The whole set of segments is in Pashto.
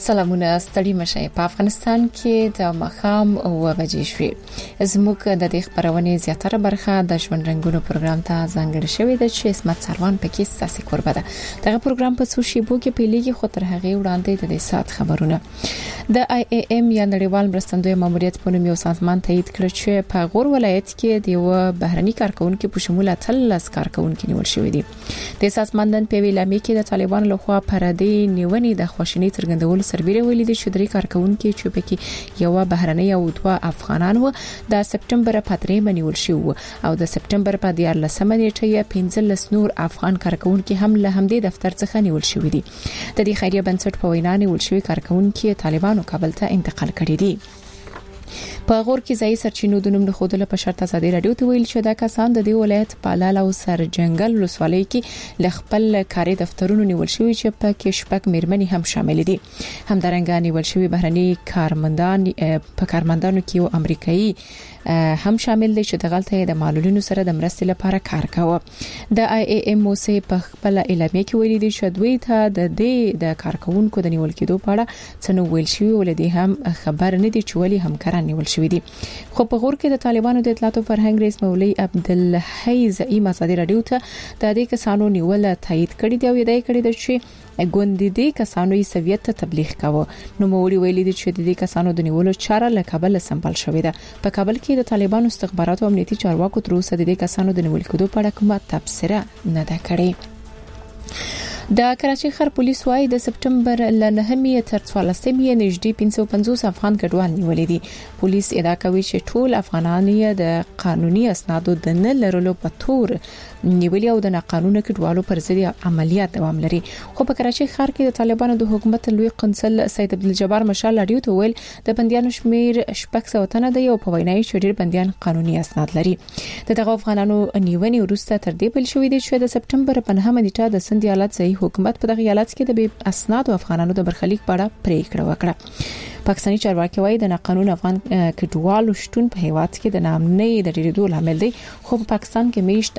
سلامونه ستړي مشه په افغانستان کې د مخام او بجې شوې زموږ د دې خبرونه زیاتره برخه د ژوند رنگونو پروګرام ته ځانګړې شوې ده چې اسمت سروان پکې ساسي قربه ده دغه پروګرام په څو شیبو کې پیلېږي خو تر هغه وړاندې د دې سات خبرونه د IAM یا نړیوال مرستندوی ماموریت په نوم یو سازمان تایید کړ چې په غور ولایت کې د یو بهرني کارکونکو په شمول 13 کارکونکو نیول شوې دي د سازمان نن په ویلامي کې د طالبان لخوا پردي نیونې د خوشنۍ ترګندول سربېره ویلي دي چې درې کارکونکو چې پکې یو بهرنی او دوه افغانان وو د سپټمبر په 3 باندې شو او د سپټمبر په 14 نیټه 15 نور افغان کارکونکو هم له همدې دفتر څخه نیول شوې دي د دې خیریه بنسټ په وینا نیول شوی کارکونکو طالبانو کابل ته انتقال کړی دي په غور کې ځای سرچینو د نوم له خوده په شرط ازادي رادیو ته ویل چې دا کسان د دې ولایت په لاله او سر جنگل ولسوالۍ کې ل خپل کاري دفترونو نیول شوی چې په کې شپږ میرمنې هم شامل دي همدارنګه نیول شوی بهرني کارمندان په کارمندانو کې یو امریکایي هم شامل دي چې د غلطۍ د معلولینو سره د مرستې لپاره کار کاوه د IAM موسه په خپل اعلامیه کې ویلي دي چې دوی ته د دې د کارکونکو د نیول کېدو په اړه څنګه ویل شوی ولدي هم خبر نه دي چې ولې همکاران نیول شوی دي خو په غور کې د طالبانو د اطلاعات او فرهنګ رئیس مولوی عبدالحی زعیم ازادي رادیو ته د دې کسانو نیول تایید کړی دی او یې کړی دی چې ګوندې دې کسانو یې سویت ته تبلیغ کاوه نو مولوی ویلي دي چې د دې کسانو د نیولو چاره له کابل سمبال شوې ده په کابل کې د طالبانو استخباراتو او امنیتي چارواکو تر اوسه د دې کسانو د نیول کېدو په اړه کومه تبصره نه ده کړې د کراچۍ ښار پولیس وايي د سپټمبر ل 9 تر 14 نږدې 550 افغان کډوال نیولې دي پولیس ادعا کوي چې ټول افغانان د قانوني اسنادو د نه لرلو په تور نیولې او د ناقانونه کډوالو پر ضد عملیات دوام لري خو په کراچۍ ښار کې د طالبانو د حکومت لوی قنصل سید عبدالجبار مشال اډیو ته ویل د بنديانو شمیر 600 تنه دی او په وینای چې ډیر بنديان قانوني اسناد لري دغه افغانانو نیونې وروسته تر دې بل شوې دي چې د سپټمبر په 9 نیټه د سند ایالت ځای حکومت په دغه ایالت کې د بې اسناد افغانانو د برخلیک په اړه پریکړه وکړه پاکستاني چارواکي وايي د ناقانونه افغان کډوالو شتون په هیواد کې د نامنۍ د ډیرېدو لامل دی خو په پاکستان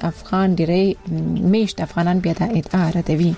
کې میشت افغانان بیا د ادعا ردوي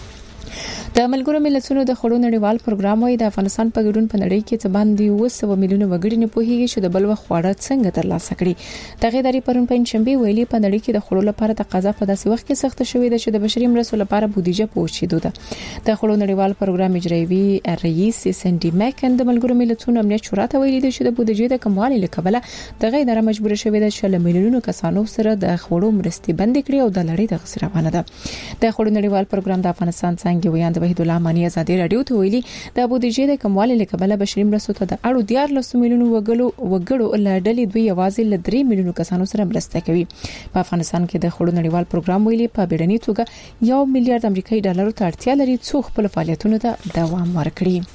د ملګرو ملتونو د خړو نړیوال پروګرام وايي د افغانستان په ګډون په نړۍ کې څه باندې 200 میلیونه وګړي نه پوهیږي چې د بل وخت خواړه څنګه ترلاسه کړي دغه ادارې پرون پنځشنبه ویلي په نړۍ کې د خړو لپاره تقاضا په داسې وخت کې سخت شوې ده چې د بشري مرستو لپاره بودیجه پوښیدو ده د خړو نړیوال پروګرام اجرایي رئیس سندي میکن د ملګرو ملتونو امنیت شورا ته ویلي چې د بودیجې د کموالي لکبله دغه اداره مجبور شوې ده چې له میلیونونو کسانو سره د خړو مرستې بند کړي او د لړۍ د غسروانه ده د خړو نړیوال پروګرام د افغانستان څنګه ویاند وحید الله مانی ازادي رادیو ته ویلي د بودیجې د کموالي لکبله بشري مرستو ته د اړو 14 میلیونو وګړو لړډلې دوی یوازې ل 3 میلیونو کسانو سره مرسته کوي په افغانستان کې د خړو نړیوال پروګرام ویلي په بیړني توګه 1 میلیارډ امریکایي ډالر ته اړتیا لري څو خپل فعالیتونو ته دوام ورکړي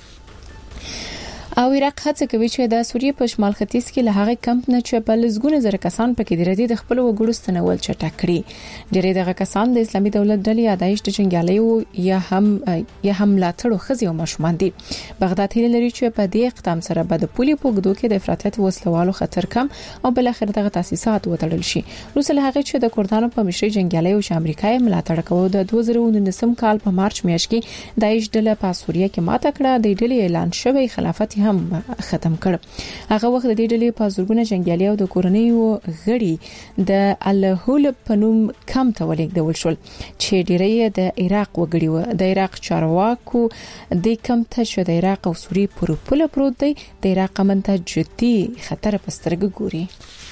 او عراق هڅه کوي چې د سوریې په شمال ختیځ کې له هغه کمپ نه چې په لزګونه زره کسان پکې د ردی د خپل وګړو ستنول چټک کړي ډېری دغه کسان د اسلامي دولت ډلې یادایش د جنگیالیو یا هم لاتړو خزي او مشمان دي بغداد هیله لري چې په دې اقدام سره به د پولي پوګدو کې د افراطیت وسلوالو خطر کم او بل اخر دغه تاسیسات وټړل شي روس له هغه چې د کردانو په مشرۍ جنگیالیو چې امریکای ملاتړ کوي د 2019 کال په مارچ میاشت کې داعش ډله په سوریه کې ماته کړه د ډلې اعلان شوی خلافت هم ختم کړ هغه وخت د دې ډلې په زورګونه جنگیالي او د کورنیو غړي د الهول پنوم کم ته ولیکدول شول چې ډیری د عراق وګړي و د عراق چارواکو د کم ته شو د عراق او سوریې پر پوله پروت دی د عراق منته جدي خطر پسترګ ګوري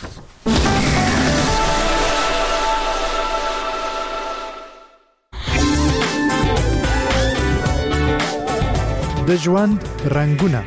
د ژوند رنگونه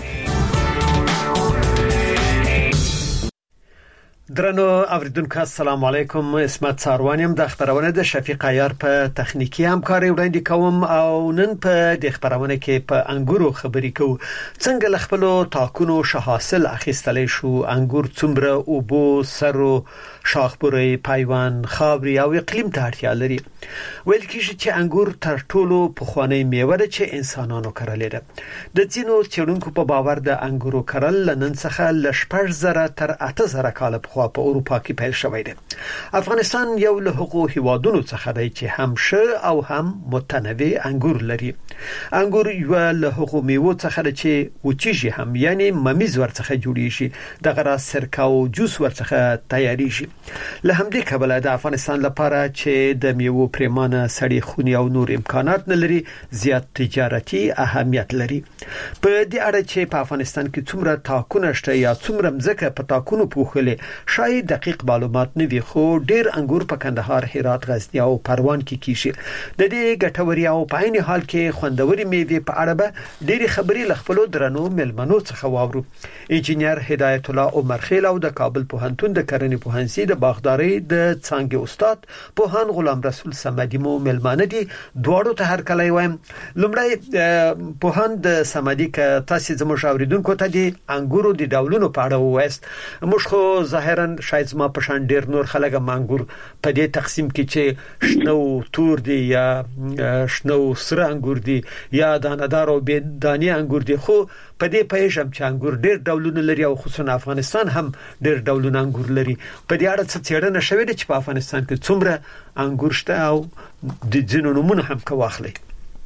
درنو اوریدونکو السلام علیکم اسمت ساروانیم د خبرونه د شفیق عیار په تخنیکی همکاري وړاندې کوم او نن په د خبرونه کې په انګورو خبرې کوو څنګه لخپلو تاکونو شحاصل اخیستلې شو انګور څومره او بو سرو شاخبري پایوان خاوري او اقلیم ته اړتیا لري ویل کیږي چې انګور تر ټولو پخوانی میوه ده چې انسانانو کرلې ده د ځینو څېړونکو په باور د انګورو کرل لنن څخه ل 8000 تر 8000 کال په اروپا کې پیل شوی دی افغانستان یو له هغو هیوادونو څخه دی چې هم ښه او هم متنوع انګور لري انګور یو له هغو میوو څخه چې وچیږي هم یعنی ممیز ورڅخه جوړی شي دغه را سرکه او جوس ورڅخه تیاری شي. له همدې کبله د افغانستان لپاره چې د میوو پریمانه سړی خونی او نور امکانات نه لري زیات تجارتي اهمیت لري. په دې اړه چې په افغانستان کې څومره تاکونه شته یا څومره مځکه په تاکونو پوښلې شاید دقیق معلومات نه وي، خو ډیر انګور په کندهار، هرات، غزنی او پروان کې کیږي. د دې ګټوري او په عین حال کې خوندوري میوې په اړه به ډېری خبرې لخپلو درنو ملمنو څخه واورو. انجینر هدایت الله عمر خیل او د کابل پوهنتون د کرنې پوهنځي د باغداري د څانګې استاد پوهان غلام رسول صمدي مو ملمانه دي. دواړو ته هر کله وایم لومړی پوهان د صمدي ک تاسو زموږ اوریدونکو ته دي انګورو د ډولونو په اړه وایست. موږ خو ظاهرا شاید ما په شان ډیر نور خلک انګور په دې تقسیم کې چې شنو تور دي یا شنو سره انګور دي یا دانه‌دار او بې دانې انګور دي، خو په دې پېژم چې انګور ډېر ډولونه لري او خصوصا افغانستان هم ډېر ډولونه انګور لري. په دې اړه څه څېړنه شوې ده چې په افغانستان کې څومره انګور شته او د ځینو نمونه هم کوي؟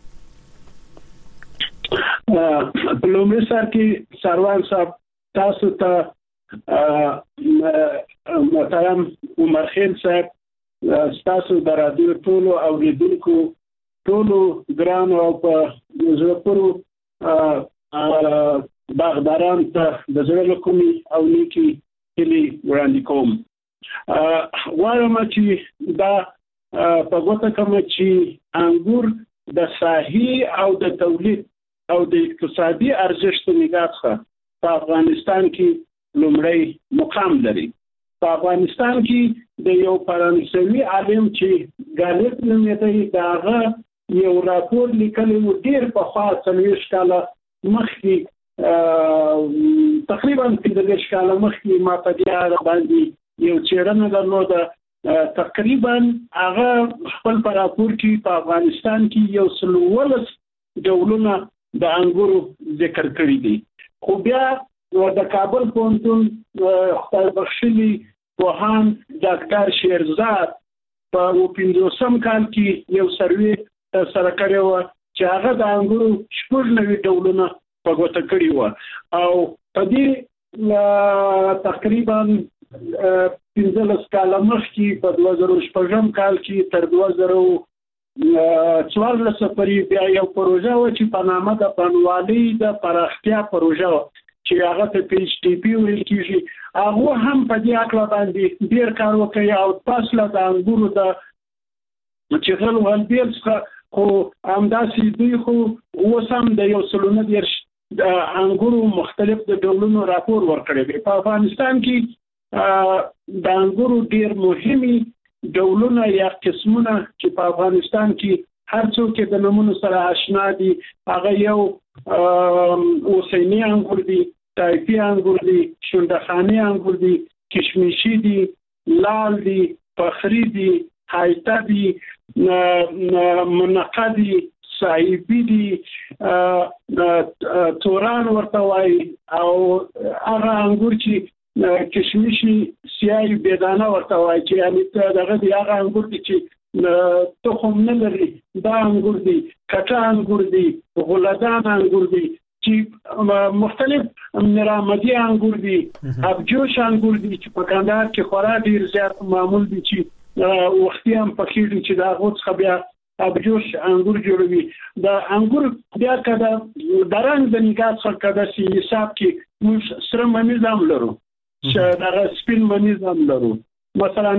په لومړي سر کې سروان صاحب تاسو ته محترم عمر خیل صاحب تاسو د رادیو ټولو اوریدونکو ټولو ګران او په زړه باغداران ته د زړه کومي او نیکی هلي وړاندې کوم. وایم چې دا په ګوته کوم چې انګور د ساحي او د تولید او د اقتصادي ارزښت نگاه په افغانستان کې لومړی مقام لري. په افغانستان کې د یو فرانسوي عالم چې ګالت نومېږي داغه یو راپور لیکلی و ډېر پخوا 40 کاله مخکې تقریبا 15 کاله مخکې ما په دې اړه باندې یو څېړنه درلوده. تقریبا هغه خپل په راپور کې په افغانستان کې یو 14 ډولونه د انګورو ذکر کړی دي. خو بیا د کابل پوهنتون خدای بخښلي پوهان ډاکټر شیرزاد په 15 کال کې یو سروې سره کړی و چې هغه د انګورو 90 ډولونه په ګوته کړی و او په دې تقریبا 15 کال مخکې په 2016 کال کې تر 2014 پورې بیا یو پروژه و چې په نامه د پنوالي د پراختیا پروژه چې هغه ته پی ایچ ټی پی ویل کیږي. هغه هم په دې اړه باندې ډیر کار وکړي او تاسو له انګورو د چې غل ولبیل څخه خو همداسې دوی خو اوسم د یو سلونه د انګورو مختلف د ډولونو راپور ورکړی دی. په افغانستان کې د انګورو ډیر مهمي ډولونه یا قسمونه چې په افغانستان کې هر څوک د نمونو سره آشنا دي. هغه یو اوسینی انګور دي، تایپی انګور دي، شوندخانی انګور دي، کشمیشي دي، لال دي، فخری دي، حایته دي، منقه دي، صاحبی دي، توران ورته وایي او هغه انګور چې کشمیشي سیاهي بېدانه ورته وایي چې یعنې دغه دی هغه انګور دي چې تخم نه لري، دا انګور دي، کټه انګور دي، غلدان انګور دي چې مختلف مرامدي انګور دي، ابجوش انګور دي چې په کندهار کې خورا ډیر زیات معمول دي چې وختي هم پخېږي چې دا غوڅ بیا ابجوش انګور جوړوي. دا انګور بیا کده د رنګ د نگاه څخه کده سي حساب کې موږ سره ممیز هم لرو چې دا سپین ممیز هم لرو. مثلا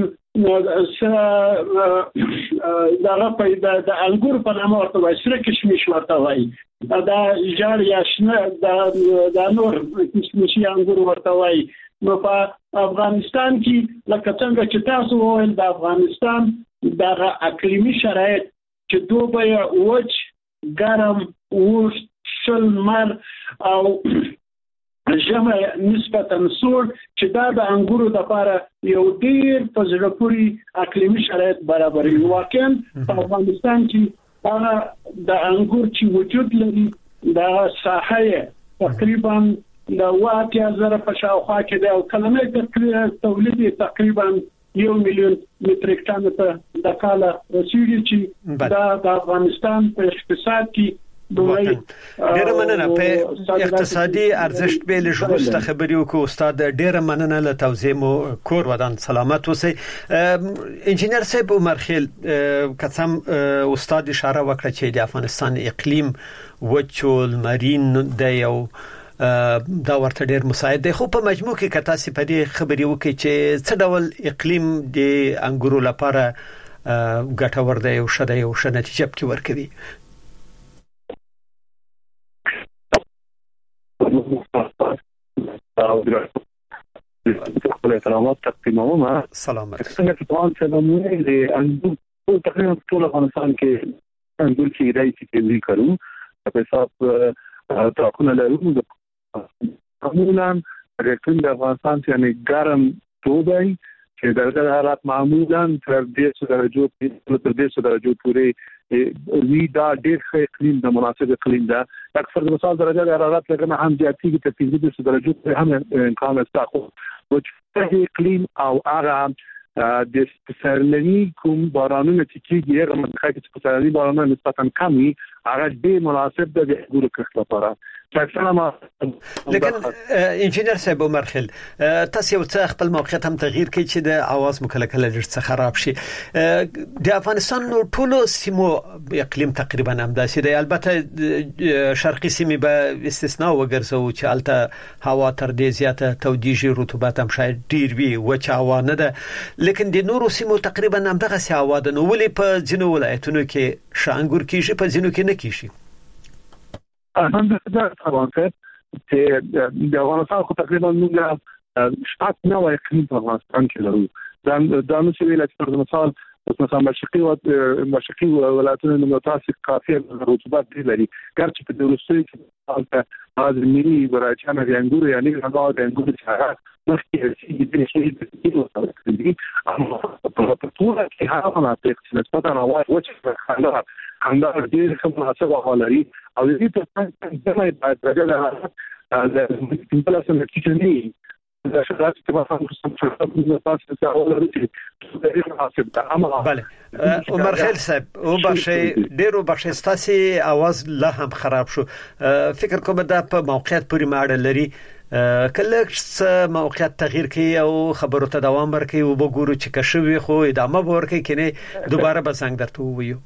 دغه په د انګور په نامه ورته وایي سره کشمیش ورته وایي، دا ژړ یا شنه دا نور کشمیشي انګور ورته وایي. نو په افغانستان کې لکه څنګه چې تاسو وویل د افغانستان دغه اقلیمي شرایط چې دوبه وچ، ګرم، اوږد، شل مر او ژمی نسبتا سوړ چې دا د انګورو لپاره یو ډیر په زړه پورې اقلیمي شرایط برابروي. واقعا په افغانستان کې هغه د انګور چې وجود لري د ساحه تقریبا د 8000 په شاوخوا کې دی او کلنی تولید تقریبا 1 میلیون متریک ټن ته د کاله رسیدي چې دا د افغانستان په اقتصاد کې ډېر مننه. په اقتصادي ارزښت به له جوړسته خبرې وکړو استاد. ډېر مننه له توضیح مو. کور ودان سلامت اوسئ. انجینر صاحب عمرخیل قسم استاد اشاره وکړه چې د افغانستان اقلیم وچول مرین دی او دا ورته ډېر مساعد دی، خو په مجموع کې کته سي په دې خبرې وکړي چې څه ډول اقلیم د انګورو لپاره ګټور دی او شته او ښه نتیجه پکې ورکوي. سلامات تقدیموم. سلامت. څنګه چې په اړه د موږ انګور تقریبا ټول افغانستان کې انګور چې راځي چې کوي په حساب تاکونه لرو. معمولا ریټن د افغانستان یعنی ګرم توبای چې درجه حرارت معمولا تر 200 درجو پورې وی دا ډېر ښه اقلیم د مناسب اقلیم ده. اکثر د مثال درجه حرارت لکه هم زیاتېږي تر 200 درجو پورې هم امکان شته، خو چې اقلیم او هغه د سرلنی کوم بارانونه چې کیږي هغه منطقه کې سرلنی بارانونه نسبتاً کمی هغه ډېر مناسب ده د انګورو کښت لپاره. لیکن انجینر صاحب عمرخیل تاسو یو څه خپل موقعیت هم تغییر کړئ چې د आवाज مکلکل ډېر خراب شي. د افغانستان نو ټولو سیمو اقلیم تقریبا همداسې دی، البته شرقي سیمې به استثناء وګرځو چې البته هوا تر دې زیاته تودیږي، رطوبت هم شاید ډېر وي، وچه هوا نه ده، لیکن د نورو سیمو تقریبا همدغه سي هوا ده. نو ولې په ځینو ولایتونو کې شانګور کیږي په ځینو کې نه کیږي؟ همدغه طبعا چې د افغانستان خو تقریبا موږ شپږ نوع اقلیم په افغانستان کې لرو. دا نو چې ویل چې مثلا مشرقي ولایتونه نو تاسو کافي رطوبت لري، ګرچې په دروستۍ کې از ملي ورچانه د انګورو یعنی هغه د انګورو څخه مخکې د شي د کیلو دي په ټول کې هغه مناطق چې نسبتاً هوا وچه خندا ډېر ښه مناسبه هوا لري او دې په څنګه د درجه حرارت د ټمپریچر نتیجه دا شرایط چې په تاسو ته اول لري مناسب ده. بله عمرخیل صاحب او بخشي ډیرو بخشي ستاسو आवाज لا هم خراب شو. فکر کوم دا په موقعیت پورې ماړه لري، کله چې موقعیت تغییر کوي او خبرو ته دوام ورکوي او وګورو چې کښوي خو ادامه ورکوي کنه دوباره به څنګه درته وایو.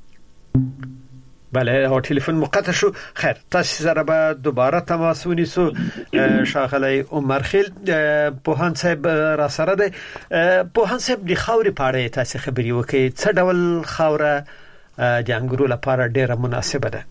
بله او ټلیفون مقطع شو. خیر تاسو سره به دوباره تماس ونیسو. شاغلی عمرخیل پوهان صاحب را سره دی. پوهان صاحب د خاورې په اړه تاسو خبرې وکړئ، څه ډول خاوره د انګورو لپاره ډیره مناسبه ده؟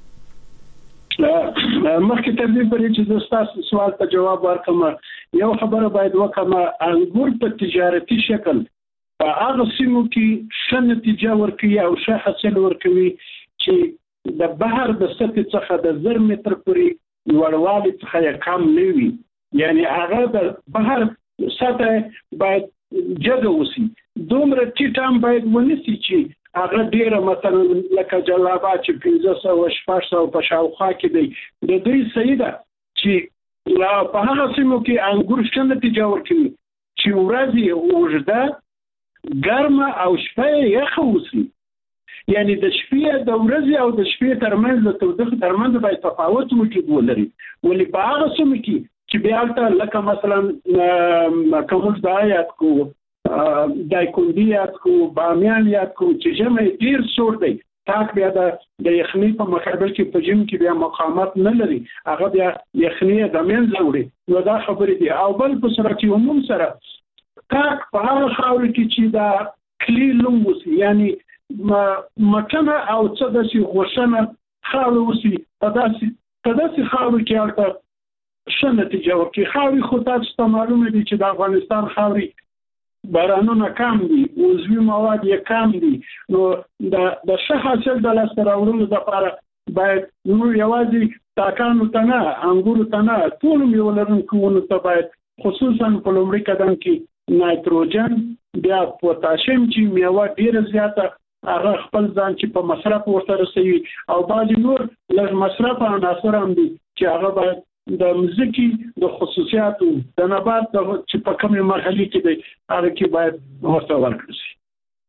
مخکې تر دې پورې چې تاسو سوال ته جواب ورکړم، یو خبره باید وکړم. انګور په تجارتي شکل په هغه سیمو کې ښه نتیجه ورکوي او ښه حاصل ورکوي چې د بحر د سطح څخه د 1000 متر پورې لوړوالي څخه کم نه وي. یعنی هغه د بحر سطح باید جګه وسی، دومره ټیټ هم باید ونسی چې هغه ډیره مثلا لکه جلابات چې 1500 په شاوخوا کې دی. د دوی صحیح ده چې لا په هغه سیمو کې انګور ښه نتیجه ورکوي چې ورځ اوږده ګرمه او شپه یخه وسی. یعنی د شپې د ورځې او د شپې ترمنځ د تودوخې ترمنځ باید تفاوت وجود ولري. ولې په هغه سیمو کې چې بیا البته لکه مثلا کومز د آیات کو دایکندی یاد کو بامیان یاد کو چې ژمي ډیر سوړ دی، تاک بیا د یخني په مقابل کې په جیم کې بیا مقاومت نه لري، هغه بیا یخني د منځ وړي. نو دا خبرې دي. او بل په صورت عموم سره تاک په هغه خاور کې چې دا کلی لوموس یعنی مکنه او څه د شي غوښنه خاور وسی په داسې خاور کې البته ښه نتیجه ورکوي. خاورې خو تاسو ته معلومه دي چې د افغانستان خاورې بارانونه کم دي، عضوي مواد یې کم دي. نو د ښه حاصل د لاسته راوړلو لپاره باید نو یوازې تاکانو ته نه، انګورو ته نه، ټولو میوه لرونکو ونو ته باید خصوصا په لومړي قدم کې نایتروجن، بیا پوتاشیم چې میوه ډیره زیاته هغه خپل ځان چې په مصرف ورته رسوي، او بعضې نور لږ مصرف عناصر هم دي چې هغه باید د مځکې د خصوصیاتو د نبات چې په کومې مرحلې کې دی هغه کې باید ورته ورکړل شي.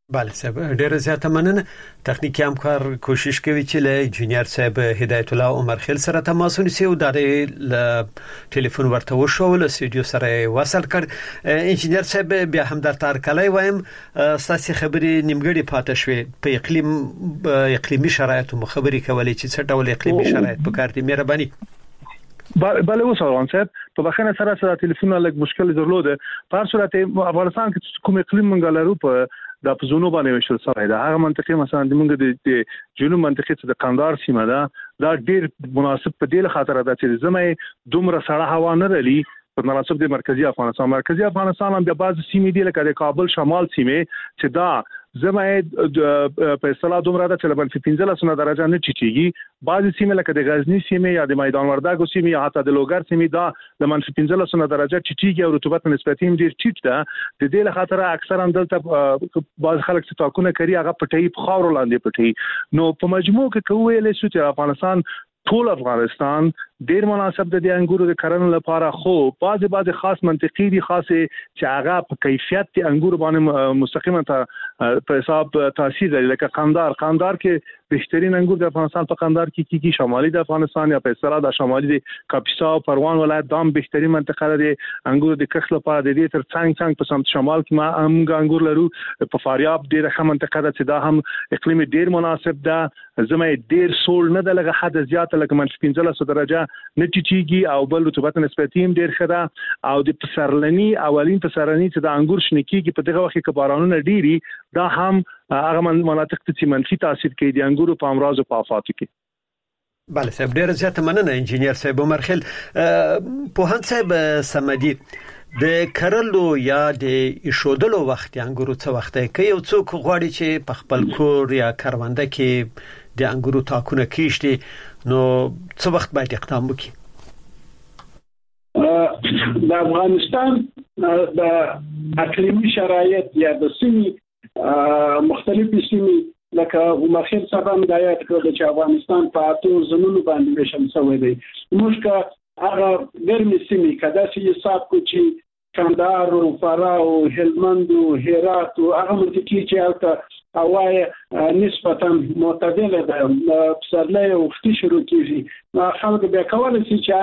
بله صاحب ډېر زیاته مننه. تخنیکی همکار کوشش کوي چې له انجنیر صاحب هدایت الله عمر خیل سره تماس ونیسي او د ټلیفون ورته وشو له سټوډیو سره وصل کړ. انجنیر صاحب بیا هم در تارکلای وایم تاسو خبرې نیمګړې پاتې شوې په اقلیمي شرایطو مخبري کولې چې څه ډول اقلیمي شرایط په کار دي. مهرباني. بله وسوان صاحب په بخښنه سره ټلیفون لږ مشکل درلوده. په هر صورت افغانستان کې کوم اقلیم منګل لرو په د پزونو باندې وشل سره دا هغه منطقه مثلا د موږ د جنوب منطقه ته د قندهار سیمه دا ډیر مناسب په دې خاطر ده چې زمې دومره سړه هوا نه لري په مناسب د مرکزی افغانستان هم د بعض سیمې دی لکه د کابل شمال سیمه چې دا زمې په اصطلاح دومره ده چې لبن 15 درجه نه ټیټیږي. بعض سیمې لکه د غزنی سیمه یا د میدان وردګو سیمه یا حتی د لوګر سیمه دا لمن 15 درجه ټیټیږي او رطوبت نسبتاً ډیر ټیټ ده. د دې له خاطر اکثرا دلته بعض خلک چې تاکونه کوي هغه پټي په خاور لاندې پټي. نو په مجموع کې کوی له شو چې افغانستان ټول افغانستان ډیر مناسب د انګورو د کرنې لپاره خو بعض خاص منطقې دي خاصه چې هغه په کیفیت د انګورو باندې مستقیما په حساب تاثیر لري. لکه قندهار کې بهترین انګور د افغانستان په قندهار کې کیږي. شمالي د افغانستان یا په اصطلاح د شمالي د کاپیسا او پروان ولایت دام بهترین منطقه ده د انګورو د کښت لپاره. د دې تر څنګ په سمت شمال کې ما هم انګور لرو. په فاریاب ډیره ښه منطقه ده چې دا هم اقلیم ډیر مناسب ده. زمې ډیر سول نه د لږه حد زیات لکه من 15 درجه نه ټیټیږي او بل رطوبت نسبتاً ډیر ښه ده. او د پسرلنی اولین پسرلنی چې د انګور شنه کیږي په دغه وخت کې بارانونه ډیری دا هم هغه مناطق ته منفي تاثیر کوي د انګورو په امراض او په آفاتو کې. بله صاحب ډیر زیاته مننه انجنیر صاحب عمر خیل. پوهاند صاحب سمدي د کرلو یا د ایشودلو وخت انګورو څه وخت کوي او څوک غواړي چې په خپل کور یا کرونده کې د انګورو تاکونه کیشتي نو څه وخت باید اقدام وکړي؟ د افغانستان د اقلیمي شرایط یا د سیمې مختلفې سیمې لکه مخیر صاحب هم دایات کړل چې افغانستان په اتو زمونو باندې ویشل شوی دی. موږ که هغه ګرمې سیمې کدا چې حساب کو چې کندهار او فراه او هلمند او هرات او هغه منطقې چې البته هوا نسبتاً معتدله ده پسرلی او وختي شروع کیږي. خلک بیا کولای شي چې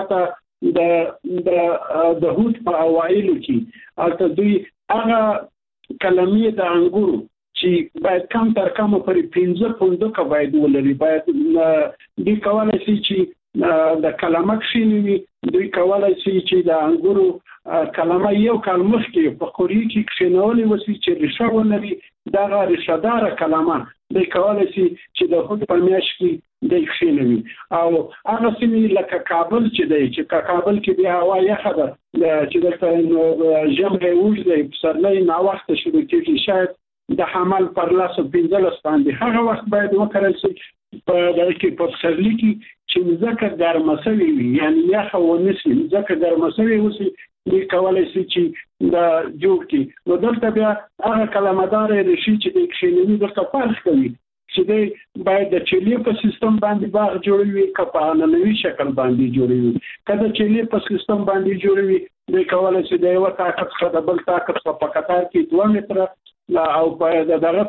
حتی د هوت په اوایلو کې البته دوی هغه کلمې د انګورو چې باید کم تر کم پر 15 پوندو باید ولري. باید دوی کولای شي چې د کلمه کښینوي. دوی کولای شي چې د انګورو کلمه یو کال مخکې په قوری کې کښینولې وسی چې ریشه ولري. دا ریشه دار کلمه دوی کولای شي چې د هوت په میاشت کې د کښینوي. او هغه سیمې لکه کابل چې کابل کې بیا هوا یخه ده چې دلته ژمی اوږد دی پسرلی ناوخته شروع کېږي شاید د حمل پر 15 باندې هغه وخت باید وکړل شي په دغه کې په پسرلی کې چې ځکه ګرمه شوي وي یعنی یخه ونسي ځکه ګرمه شوي وسی دوی کولای شي چې د جوړ کی. نو دلته بیا هغه کلمدار ریشي چې د کښینوي دلته فرق کوي چې دوی باید د چلی په سیستم باندې باغ جوړوي که په عنعنوي شکل باندې جوړوي. که د چلی په سیستم باندې جوړوي دوی کولای شي د یو طاقت څخه د بل طاقت څخه په قطار کې 2 متره او په دغه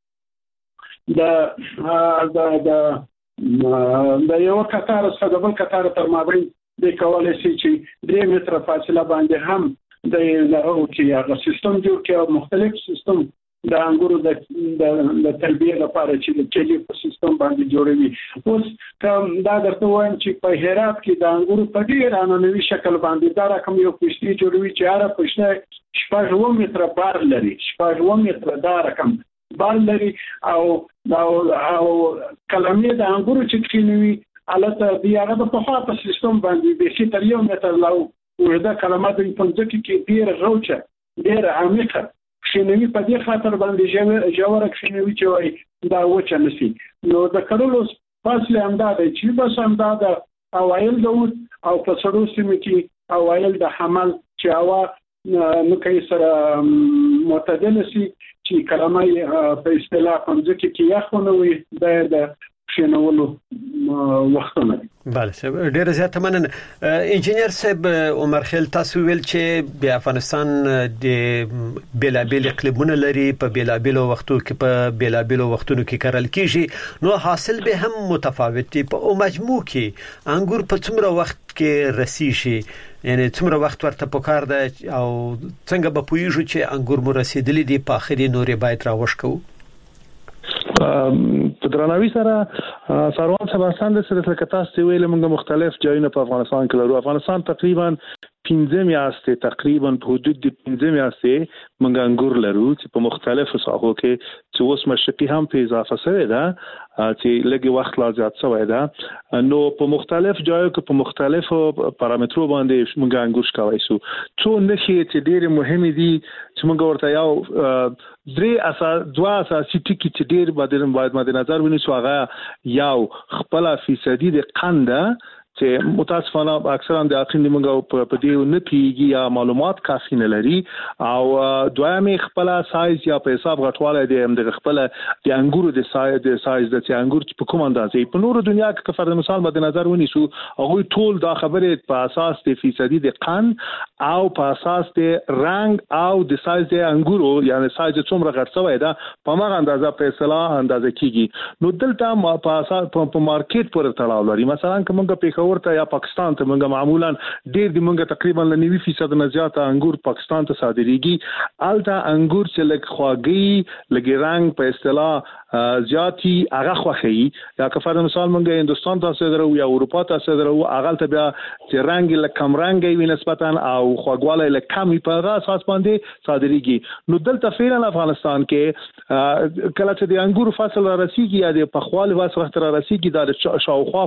څخه د یو قطار څخه د بل قطار تر مابین د کولای شي چې 3 متره فاصله باندې هم د لغو کې هغه سیستم جوړ کړي او مختلف سیستم د انګورو د تربیه لپاره چې د چلی په سیستم باندې جوړوي. اوس کوم دا درته وایم چې په هرات کې د انګورو په ډیر عنعنوي شکل باندې دا رقم یو پښتي جوړوي چې هر پښته 6 متره بار لري. 6 متره دا رقم بار لري او کلمې د انګورو چې کښینوي البته دی هغه په خاطر په سیستم باندې به شي تر 1 متر لاو ورته کلمات د پنځه کې ډیر روچه ډیر عمیقه کښینوي په دې خاطر باندې جوړه کښینوي چې وای دا وچه نشي. نو د کډلو فاصله اندازه چې بس اندازه اوایل د او په سړو سیمه کې اوایل د حمل چې هوا نو کوي سره معتدل شي چې کلمه په اصطلاح پنځه کې یخونه وي د کښینولو وختونه. بله ډیر زیات مننه. انجینر صاحب عمر خیل تاسو ویل چې د افغانستان د بلابل اقلیمونو لري په بلابلو وختو کې په بلابلو وختونو کې کرل کیږي نو حاصل به هم متفاوت دي. په مجموع کې انګور په څومره وخت کې رسیږي یعنی څومره وخت ورته پکار ده او څنګه به پویږو چې انګور مو رسیدلی دي په اخري نورې باید راوښکو؟ په درناوي سره سروان سبحان د سره کتاسته ویل موږ مختلف ځایونه په افغانستان کې لرو. افغانستان تقریبا 15 میاشتې تقریبا په حدود د 15 میاشتې موږ انګور لرو چې په مختلفو ساحو کې چې اوس مشقي هم په اضافه شوی ده چې لږ وخت لا زیات شوی ده نو په مختلف ځایو کې په مختلفو پارامترو باندې موږ انګور شکوي شو. څو نشي چې ډېر مهمه دي چې موږ ورته یو دوه اساسي ټکي چې ډېر باید مد نظر ونیسو. هغه یو خپل فیصدي د قند چې متاسفانه اکثرا د اقلیم موږ په دې نه پیږي یا معلومات کافي نه لري او دویمه خپل سایز یا په حساب غټواله د خپل د انګورو د سایز د انګور په کوم اندازې په نورو دنیا کې فرض مثال مد نظر ونیسو هغه ټول دا خبره په اساس د فیصدي د قند او په اساس د رنگ او د سایز د انګورو یعنی سایز څومره غټ شوی دا په هغه اندازه په اصطلاح اندازه کیږي. نو دلته په اساس په مارکیټ پورې تړاو لري. مثلا کومه په ورته یا پاکستان ته موږ معمولا ډېر د موږ تقریبا 90% نه زیات انګور پاکستان ته صادریږي. الته انګور چې لږ خواږي لږ رنگ په اصطلاح زیاتی هغه خوخی یا که فرض مثال موږ هندستان ته صادرو یا اروپا ته صادرو هغه ته بیا چې رنگ لږ کم رنگي وي نسبتا او خواږواله لږ کم په اساس باندې صادریږي. نو دلته فعلا افغانستان کې کله چې د انګور فصل را رسیږي یا د پخوال واسط را رسیږي د شاوخوا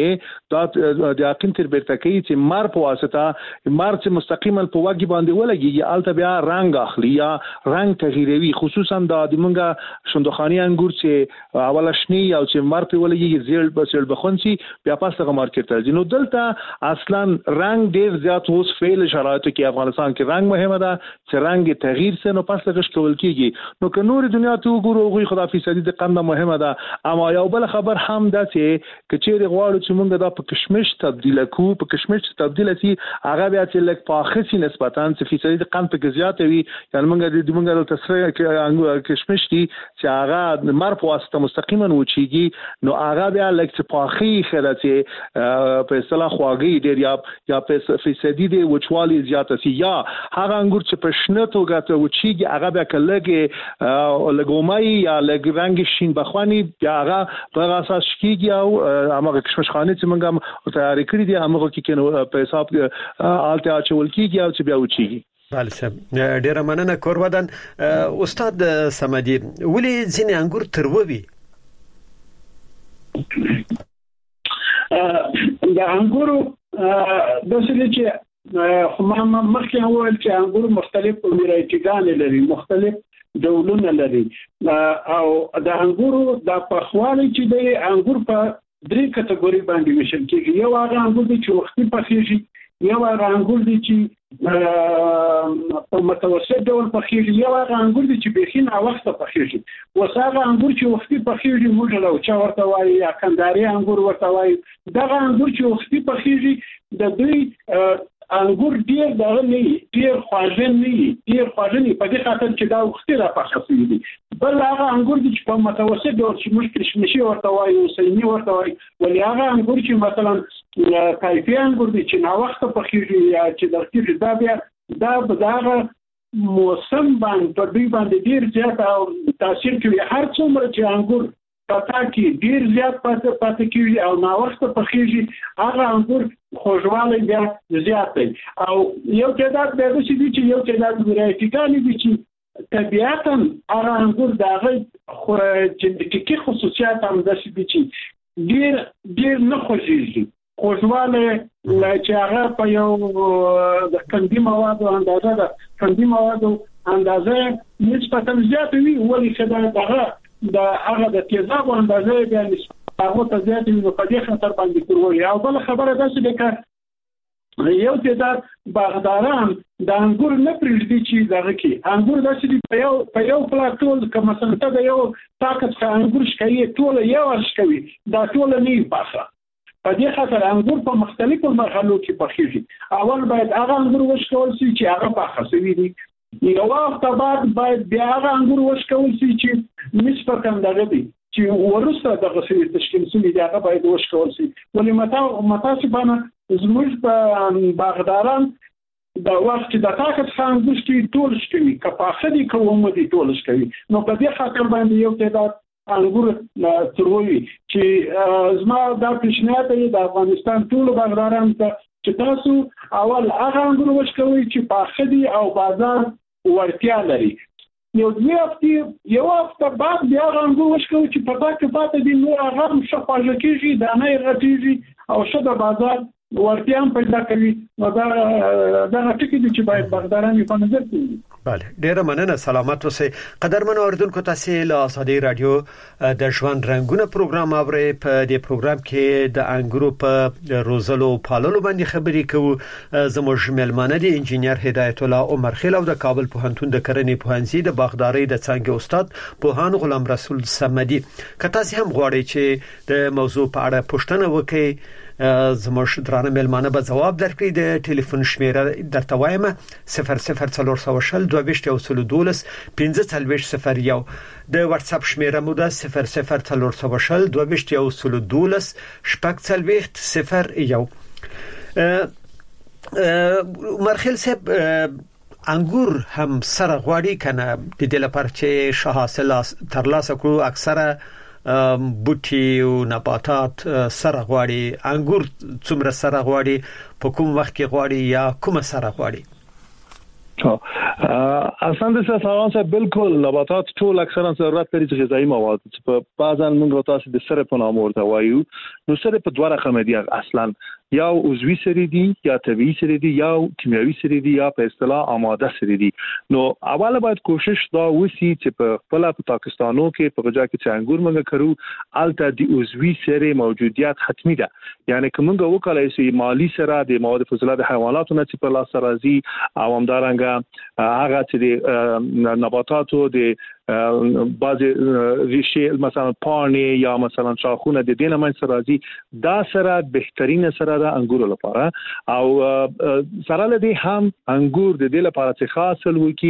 پانی د اقلیم تر بیرته کوي چې مار په واسطه مار چې مستقیما په واګي باندې ولګي الته بیا رنگ اخلي یا رنگ تغیروي خصوصا د موږ شندخاني انګور چې اوله شنی او چې مار په ولګي زیړ بخونسي بیا پاسه مارکیټ ته ځي. نو دلته اصلا رنگ ډیر زیات اوس فعل شرایطو کې افغانستان کې رنگ مهمه ده چې رنگ تغییر سره نو پاسه غش کول کیږي. نو که نور دنیا ته وګورو غوي خدا فیصدي د قند مهمه ده اما یو بل خبر هم ده چې کچېری غواړو چې موږ د په کشمش تبدیل کو په کشمش تبدیل سي هغه بیا چې لک پاخسي نسبتا چې فیصدي د قند په زیات وي یعنی موږ د تسریع کې کشمش دي چې هغه مر په واسطه مستقیما وچیږي نو هغه بیا لک چې پاخي خره چې په اصطلاح خواږي ډیر یا په فیصدي د وچوالي زیات سي یا هغه انګور چې په شنه توګه ته وچیږي هغه بیا کلهګي لګومای یا لګ رنگ شین بخوانی بیا هغه په اساس کیږي او هغه کشمش خانه چې موږ تیاری کړی دي هغه کې کنه په حساب آلته اچول کیږي او چې بیا وچیږي. بله صاحب ډیره مننه کورودان. استاد سمدي ولې ځینې انګور ترووي؟ د انګورو د څه چې ما مخکې وویل چې انګور مختلف ویرایټیګان لري مختلف ډولونه لري او د انګورو د پخوالي چې د انګور په درې کټګوري باندې ویشل کېږي. یو هغه انګور دي چې وختي پخېږي یو هغه انګور دي چې په متوسط ډول پخېږي یو هغه انګور دي چې بېخي ناوخته پخېږي. اوس هغه انګور چې وختي پخېږي موږ لوچه ورته وایي یا کنداري انګور ورته وایي. دغه انګور چې وختي پخېږي د دوی انګور ډیر دغه نه ډیر خواږه نه په دې خاطر چې دا وختي را پخېږي دي. بل هغه انګور دي چې په متوسط ډول چې موږ کشمشي ورته وایو سینی ورته وایي ولې هغه انګور چې مثلا کایفي انګور دي چې ناوخته پخېږي یا چې درکې دا بیا دا دغه موسم باندې په دوی باندې ډیر زیات او تاثیر کوي. هر څومره چې انګور پتا کې ډیر زیات پاتې کیږي او ناوخته پخېږي هغه انګور خوږوالی بیا زیات دی. او یو تعداد بیا داسې دي چې یو تعداد ویرایټیګانې دي چې طبیعتا هغه انګور د هغه جنیټیکي خصوصیات هم داسې دي چې ډیر نه خوږېږي. خوږوالی چې هغه په یو د قندي موادو اندازه ده قندي موادو اندازه نسبتا زیاته وي ولې چې دغه د هغه د تیزابو اندازه بیا هغه ته زیات وي په دې خاطر باندې کوي. او بل خبره ده چې یو تعداد باغداران د انګور نه پرېږدي چې دغه کې انګور داسې په یو پلاټول که مثلا ته د یو طاقت څخه انګور شکوي ټول یو شکوي دا ټول نه پاخه په دې خاطر انګور په مختلفو مرحلو کې پخېږي اول باید هغه انګور وشکول شي چې هغه پاخه شوي دي یو وخت بعد باید بیا هغه انګور وشکول شي چې نسبتاً دغه دي چې ورسته دغه څه تشکیل شوي دي هغه باید وشکول شي ولې متاسفانه زموږ په باغداران د وخت د طاقت څنګه چې ټول شوي کپاخه دي کوم دي ټول شوي نو په دې خاطر باندې یو تعداد انګور تروي چې زما د پیشنهاد دی د افغانستان ټول باغداران ته چې تاسو اول هغه انګور وشکوي چې پاخه دي او بازار ورتیا لري یو هفته بعد بیا هغه انګور وشکوي چې په تاکه پاتې دي نو هغه شفاجه کیږي دانه غټیږي او شته بازار ورتیا هم پیدا کوي نو دا ټکی دي چې باید باغداران په نظر کې بله ډیره مننه سلامت اوسئ قدرمن اوریدونکو تاسو له آزادي رادیو د ژوند رنگونه پروګرام اورئ په دې پروګرام کې د انګورو په روزلو پاللو باندې خبرې کوو زموږ ملمانه دي انجینیر هدایت الله عمر خیل او د کابل پوهنتون د کرنې پوهنځي د باغدارۍ د څانګې استاد پوهان غلام رسول سمدي که تاسو هم غواړئ چې د موضوع په اړه پوښتنه وکړئ زموږ درانه ملمانه به جواب درکړي د ټلیفون شمیره درته وایم 0040 2212 1501 د واتس اپ شمیره مو ده 0040 2212 1501 مرخل صاحب انګور هم سره غواړي کنه د دې لپاره چې ښه حاصل ترلاسه کړو اکثره بوټي او نباتات سره غواړي انګور څومره سره غواړي په کوم وخت کې غواړي یا کومه سره غواړي اصلا د ساروان سره بالکل نباتات ټول اکثرا ضرورت لري چې غذایی مواد په بعضن موږ تاسو د سره په نامه ورته وایو نو سره په دوه رقم دي اصلا یا عضوي سری دي یا طبيعي سری دي یا کیمیاوي سری دي یا په اصطلاح آماده سری دي نو اوله باید کوشش دا وسی چې په خپل پاکستانو کې په ځای کې چې انګور موږ کړو الته د عضوي سری موجودیت حتمی ده یعنی کومه وکړای شي مالی سره د مواد فضله د حیواناتو نه چې په لاس راځي او همدارنګه هغه چې د نباتاتو د بعضی ریشه مثلا پانی یا مثلا شاخونه د دینه من سره راځي دا سره بهترین سره د انګور لپاره او سره لدی هم انګور د دې لپاره چې خاصل وکي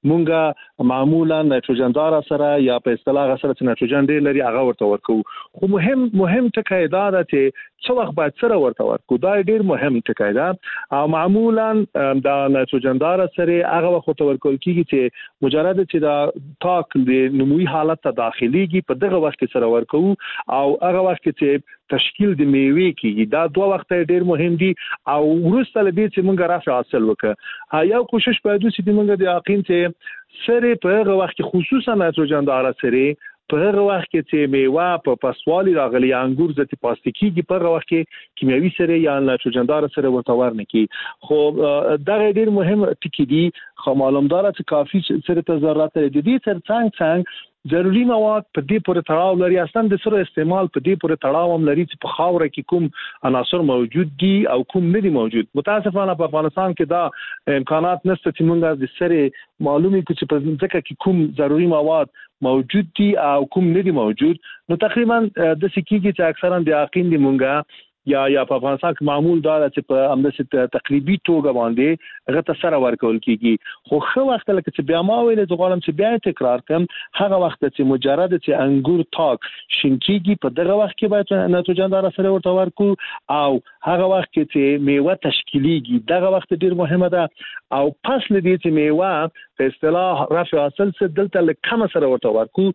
مونږه معمولا نایتروجن دار سره یا په اصطلاح سره چې نایتروجن ډیر لري هغه ورته ورکو خو مهم ټکی دا ده چې څو وخت بعد سره ورته ورکو دا ډیر مهم ټکی ده او معمولا د نایتروجن دار سره هغه وخت ورکول کیږي چې مجرد چې دا د نموي حالت ته داخليږي په دغه وخت کې سره ورکو او هغه وخت کې تشکیل د میوه کې دا دوه وخت ډیر مهم دي او ورسته لدی چې موږ رافع حاصل وکړو یو کوشش باید وشي چې موږ د یقین چې سره په هغه وخت کې خصوصا نایتروجن دار سره په هغه وخت کې چې میوه په پسوالي راغلي انګور ځتی پلاستیکي په هغه وخت کې کیمیاوي سره یا نایتروجن دار سره ورته ورنکي خو دا ډیر مهم ټکی دي خو معلومدار چې کافي سره ته ضرورت لري د دې ترڅنګ ضروري مواد په دې پورې تړاو لري اصلا د سره استعمال په دې پورې تړاو هم لري چې په خاوره کې کوم عناصر موجود دي او کوم نه دي موجود متاسفانه په افغانستان کې دا امکانات نشته چې موږ د سره معلومي چې په ځکه کې کوم ضروري مواد موجود دي او کوم نه دي موجود نو تقریبا د سکیږي چې اکثرا د یقین دي مونږه یا په افغانستان کې معمول دا چې په همداسې تقریبي توګه باندې غته سره ورکول کیږي خو خو وخت لکه چې بیا ما ویل چې غواړم چې بیا تکرار کړم هغه وخت چې مجرد چې انګور تاک شینکیږي په دغه وخت کې باید نایتروجن دار سره ورته ورکو او هغه وخت کې چې میوه تشکیلیږي دغه وخت ډیر مهمه ده او پس لدی چې میوه په اصطلاح رافع حاصل څخه دلته لکه سره ورته ورکو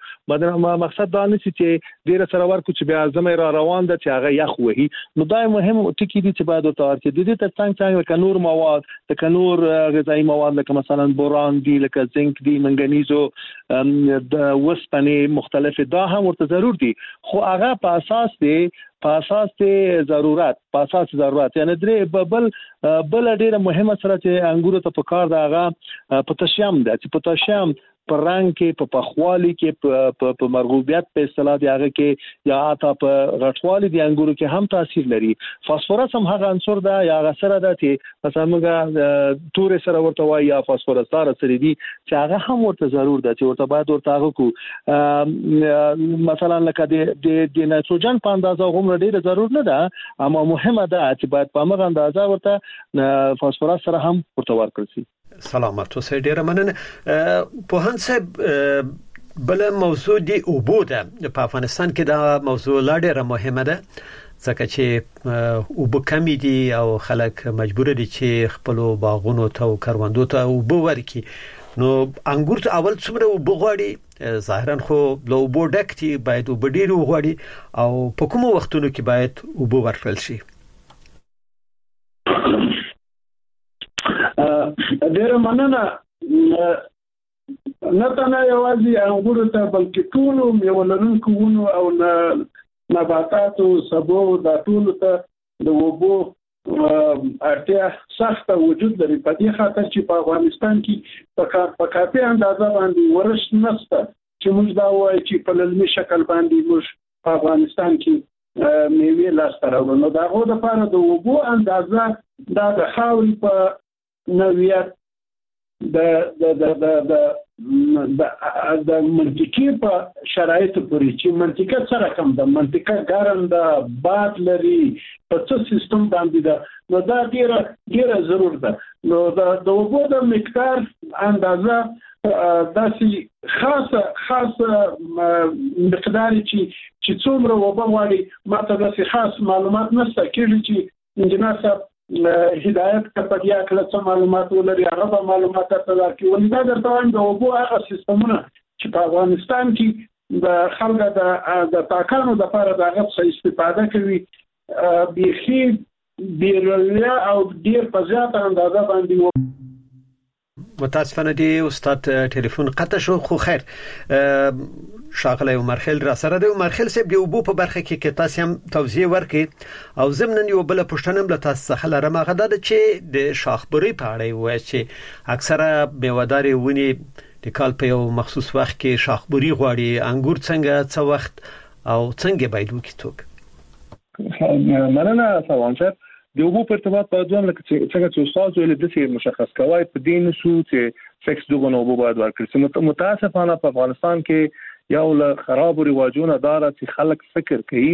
مقصد دا نه چې ډیر سره ورکو چې بیا زمې را روان ده چې هغه یخ وهي نو دا مهم ټکی دي چې باید ورته ورکړي د دې ترڅنګ نور مواد د نور غذایی مواد لکه مثلا بوران دي لکه زنک دي منګنیزو د وسپنې مختلف دا هم ورته ضرور دي خو هغه په اساس ضرورت یعنی درې بل ډیره مهمه سره چې انګور ته په کار دا هغه پوتاشیم ده چې پوتاشیم په رنګ کې په پخوالي کې په مرغوبیت په اصطلاح دی هغه کې یا اتا په غټوالي دی انګورو کې هم تاثیر لري. فاسفورس هم هغه عنصر ده یا هغه سره ده چې مثلا موږ تور سره ورته وایي یا فاسفورس سره دي چې هغه هم ورته ضرور ده چې ورته باید ورته هغه کو مثلا لکه د نایتروجن په اندازه غومره ډیره ضرور نه ده، اما مهمه ده چې باید په هغه اندازه ورته فاسفورس سره هم ورته ورکړل شي. سلامت اوسئ، ډیره مننه. په هڅه بل موضوع دی اوبو ده. په افغانستان کې دا موضوع لا ډیره مهمه ده ځکه چې اوبو کمی دي او خلک مجبور دي چې خپل باغونو ته او کروندو ته اوبو ورکړي. نو انګور ته اول څومره اوبو غواړي؟ ظاهرا خو له اوبو ډک دي، باید اوبو ډیر وغواړي او په کومو وختونو کې باید اوبو ورکړل شي؟ ډیره مننه. نه تنه یوازې انګور ته بلکې ټول میوه لرونکو ونو او نباتات او سبو د ټول ته د اوبو اړتیا سخت وجود لري. په دې خاطر چې په افغانستان کې په کافي اندازه باندې ورش نشته چې موږ دا وایي چې په للمي شکل باندې موږ په افغانستان کې میوه لاسته راوړو. نو دا غو د لپاره د اوبو اندازه د خاورې په نوعیت د منطقي په شرایطو پورې چې منطقه سره کم ده، منطقه ګرم ده، باد لري، په څه سیستم باندې ده، نو دا ډیره ضرور ده. نو د اوبو د مقدار اندازه داسې خاصه مقدار چې څومره اوبه غواړي ماته داسې خاص معلومات نشته. کېږي چې انجنیر صاحب هدایت کپدیا کله څه معلومات ولري هغه به معلومات ترلاسه کړي. ولدا درته وایم د اوبو هغه سیستمونه چې په افغانستان کې د خلکو د پاکانو د لپاره د هغه څخه استفاده کوي بيخي ډیر او ډیر په زیاته اندازه باندې. متاسفانه دی استاد ټلیفون قطع شو، خو خیر شاغله عمر خیل را سره دی. عمر خیل صاحب دی اوبو په برخه کې تاسو هم توضیح ورکړي او ضمن یو بل پښتنم له تاسو څخه لرم هغه د چې د شاخبري په اړه وایي چې اکثره میوهداري ونی د کال په یو مخصوص وخت کې شاخبري غواړي. انګور څنګه څه وخت او څنګه باید وکړو؟ مننه سوانچر. د اوبو په ارتباط باید لکه څنګه چې استاد ویل د څه مشخص کوي په دین سو چې فکس دغه اوبو باید ورکړي. متاسفانه په افغانستان کې یو له خراب رواجونه دار چې خلک فکر کوي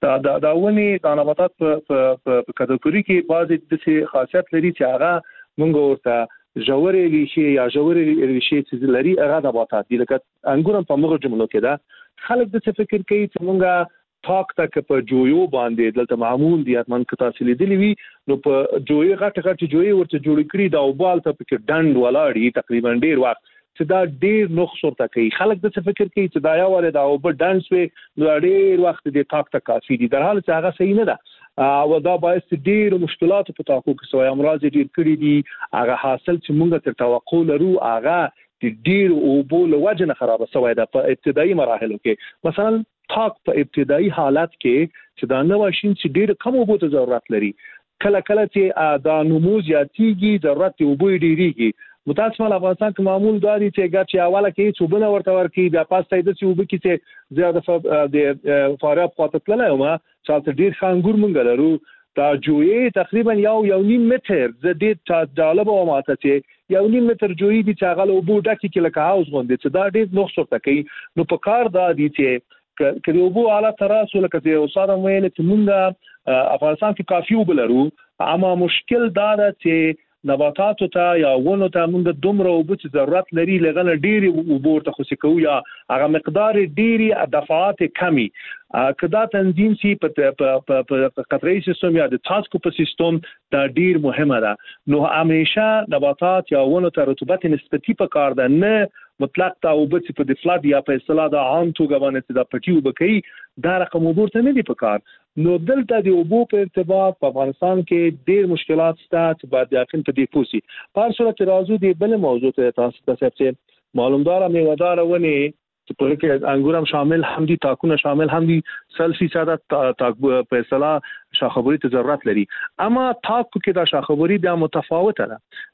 دا ونی د نباتات په کټګوري کې بعضی د څه خاصیت لري چې هغه مونږ ورته جوړې ریشي یا جوړې ریشي چې لري هغه نباتات دي. لکه انګور په موږ جملو کې دا خلک د څه فکر کوي چې مونږه تاک تک په جویو باندې دلته معمول دي اتمن که تاسو لیدلی وي نو په جوی غټ جوی ورته جوړ کړی دا وبال ته په ډند ولاړی تقریبا ډیر وخت چې دا ډیر نقص ورته کوي. خلک د څه فکر کوي چې دا یو ور دا وب ډانس وي نو ډیر وخت د تاک تک کافي دي، در حال چې هغه صحیح نه ده او دا باعث ډیر مشکلات په تاکو کې سوی امراض ډیر کړی دي. هغه حاصل چې مونږ تر توقع لرو هغه ډیر اوبو له وجه نه خراب سوی ده په ابتدایي مراحلو کې. مثلا تاک په ابتدایي حالت کې چې دا نو شین چې ډیر کم اوبو ته ضرورت لري، کله چې دا نمو زیاتیږي ضرورت اوبو ډیریږي. متاسفانه افغانستان کې معمول داري چې ګټه اوله کې څوبنه ورته ورکی د پاسته د څوب کې چې زیاده د فاراب خاطر تللای ما چې ډیر خانګور مونږ لرو دا جوړې تقریبا یو نیم متر د دې جالب او ماته چې یو نیم متر جوړې دي چې هغه اوبو ډکه کې لکه هاوس غوندي چې دا ډیر نقص ورته کوي. نو په کار دا دي چې کله اوبو اعلی تراسو لکه چې استاد ویل چې مونږ افغانستان کې کافي اوبو لرو، اما مشکل دا ده چې نباتاتو ته یا ونو ته موږ دومره اوبو چې ضرورت لري لغنه ډېری اوبو ته خو سکو یا هغه مقدار ډېری دفعات کمی کدا تنظیم سی په قطري سیستم یا د تاسکو په سیستم دا ډېر مهمه ده. نو همیشه نباتات یا ونو ته رطوبت نسبتي په کار ده، نه مطلق تا اوبو چې په د فلاد یا په اصطلاح د عام توګه باندې د پټي اوبو کوي دا رقم اوبو ته نه دی په کار. نو دلته د اوبو په ارتباط په افغانستان کې ډېر مشکلات شته چې باید یقین په دې پوسی. په صورت راځو دی بل موضوع ته تاسو ته معلومدار میوه‌دار ونی چې په کې انګور هم شامل هم دي، تاکونه شامل هم دي، سلسی ساده تاک په اصطلاح شاخبري ته ضرورت لري. اما تاکو کې دا شاخبري بیا متفاوته ده.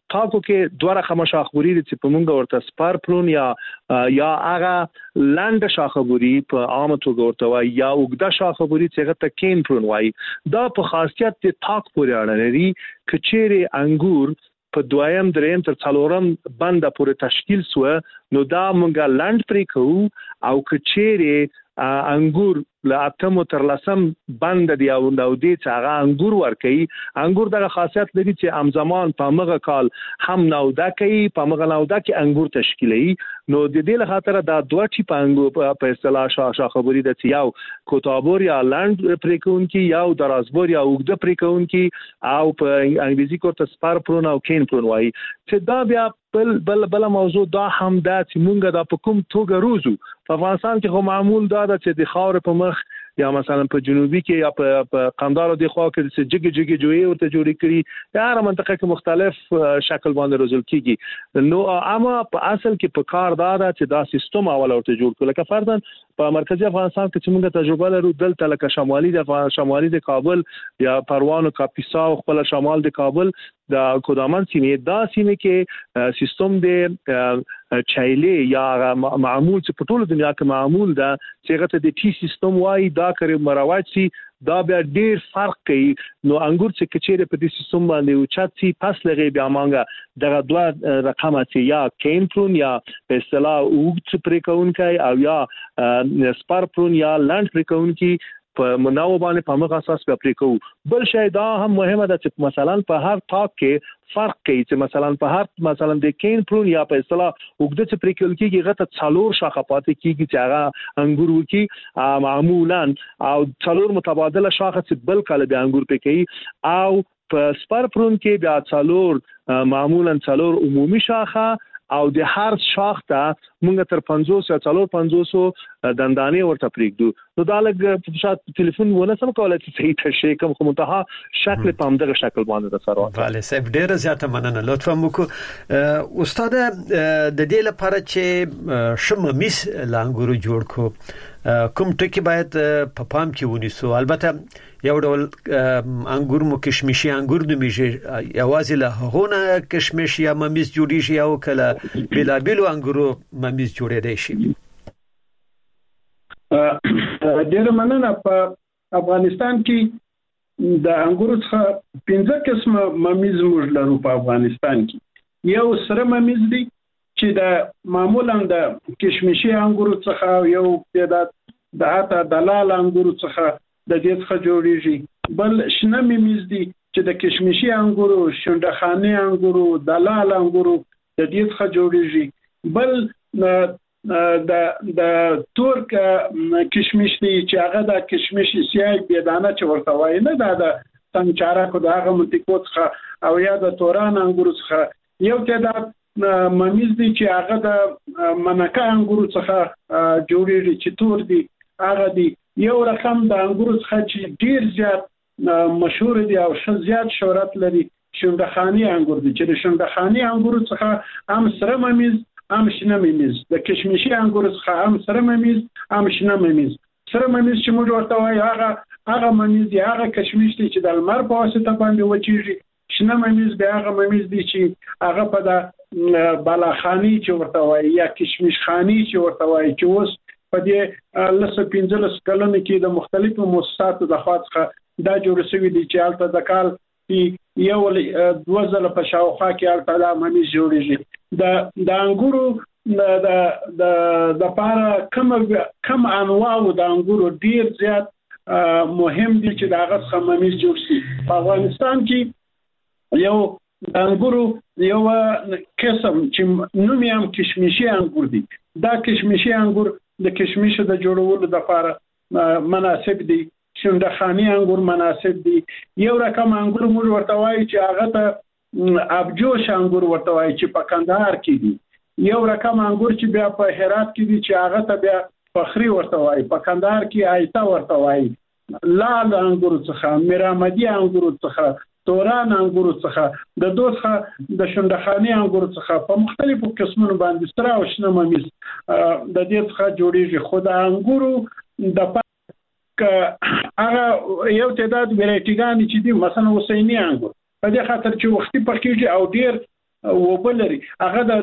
تاکو کې دوه رقم شاخبوري چې په مونږ ورته سپار پرون یا هغه لاند شاخبوري په عامه توګه ورته وایي یا وګدا شاخبوري چې هغه ته کین پرون وایي. دا په خاصیت د تاک پورې اړه لري. کچېره انګور په دویم دریم تر څلورم بنده پورې تشکیل سو نو دا مونږه لاند پرې کوو او کچېره انګور لا اتمو تر لسم بند دی او د دې چې هغه انګور ورکي. انګور دغه خاصیت لري چې همزمان په مغه کال هم نودا کوي په مغه نودا کې انګور تشکیلي. نو د دې له خاطر دا دوه ټیپ انګور په اصطلاح شاخبوري د یو کوتابور یا لاند پریکون کې یو درازبور یا وګد پریکون کې او په انګلیزي کوته سپار پرون او کین پرون وایي. چې دا بیا بل موضوع دا هم دا چې مونږه د کوم توګه روزو په افغانستان کې خو معمول دا چې د خاور په مخ یا مثلا په جنوبي کې یا په قندهار د خوا کې چې جګي جوړي ورته جوړي کړي یا هر منطقه کې مختلف شکل باندې روزل کیږي. نو اما په اصل کې په کار دا چې دا سیستم اول ورته جوړ کړل. لکه فرضاً په مرکزی افغانستان کې چې موږ تجربه لرو دلته لکه شمالي د کابل یا پروان او کاپیسا او خپل شمال د کابل د کودامن سیمې دا سیمې کې سیستم د چایلې یا معمول چې په ټول دنیا کې معمول ده چې هغه ته د ټي سیستم وایي دا کړي مروج سي دا بیا ډیر فرق کوي. نو انګور چې کچېره په دې سیستم باندې او چات سي پس لغې بیا مانګه دغه دوه رقم چې یا کین پرون یا په اصطلاح وګت پریکون کوي او یا سپار پرون یا لاند پریکون کوي په مناو باندې په مغه اساس په پریکو. بل شی دا هم مهمه ده چې مثلا په هر تاک کې فرق کوي چې مثلا د کین پرون یا په اصطلاح وګد چې پریکول کېږي غته څلور شاخه پاتې کېږي چې هغه انګور وکي معمولا او څلور متبادله شاخه چې بل کله به انګور پکې او په سپار پرون کې بیا څلور معمولا څلور عمومي شاخه او د هر شاخ ته مونږ تر 500 یا 450 دندانې ورته پریږدو. نو دا لږ شاید ټلیفون ونه سم کولای چې صحیح تشریح کوم خو منتها شکل په همدغه شکل باندې د سره. بله صاحب ډیره زیاته مننه. لطفا وکړو استاد د دې لپاره چې شممیس لانګورو جوړ کو کوم ټکی باید په پام کې ونیسو. البته یو ډول انګور مو کشمشي انګور دومیږي یوازې له هغونه کشمش یا ممیز جوړیږي او کله بلابلو انګورو ممیز جوړېدای شي. ډیره مننه. په افغانستان کې د انګورو څخه 15 قسمه ممیز موږ لرو په افغانستان کې. یو سره ممیز دی چې د معمولا د کشمشي انګورو څخه یو تعداد د اته دلال انګورو څخه د دې څخه جوړیږي. بل شنه ممیز دی چې د کشمشي انګورو شندخاني انګورو دلال انګورو د دې څخه جوړیږي. بل د ترک کشمش دی چې هغه د کشمش سیاه بيدانه چې ورته وایي نه دا د څنګه کو د هغه منطقو څخه او یا د توران انګورو څخه یو تعداد ممیز دی چې هغه د منکه انګورو څخه جوړیږي چې تور دی هغه دی. یو رقم د انګورو څخه چې ډیر زیات مشهور دی او زیات شهرت لري شندخاني انګور دی چې د شندخاني انګورو څخه هم سره ممیز هم شنه ممیز د کشمشي انګورو څخه هم سره ممیز هم شنه ممیز. سره ممیز چې موږ ورته وایو هغه ممیز دی هغه کشمش دی چې د لمر په واسطه باندې وچیږي. شنه ممیز به هغه ممیز دی چې هغه په د بالاخاني چې ورته وایي یا کشمش خاني چې ورته وایي چې اوس په دې لسه 15 کلونو کې د مختلفو مؤسساتو د خوا څخه دا جوړ شوی دی چې البته د کال یو 2000 په شاوخوا کې البته د ممیز جوړیږي. د انګورو د پاره کم انواع د انګورو ډیر زیات مهم دي چې دغه څخه ممیز جوړ شي. په افغانستان کې یو د انګورو یو قسم چې نوم یې هم کشمشي انګور دی. دا کشمشي انګور د کشمش د جوړولو لپاره مناسب دي. شندخاني انګور مناسب دي. یو رقم انګور موږ ورته وایي چې هغه ته ابجوش انګور ورته وایي چې په کندهار کې دي. یو رقم انګور چې بیا په هرات کې دي چې هغه ته بیا فخري ورته وایي. په کندهار کې آیتا ورته وایي. لال انګور څخه میرامدي انګور څخه توران انګور څخه د دوه د شندخاني انګور څخه په مختلفو قسمونو باندې سره او شنه ممیز د دې څخه جوړیږي. خو د انګورو د هغه یو تعداد ورایټیګان چې دي مثلا حسیني انګور په دې خاطر چې وختي پخېږي او ډیر وبلري هغه د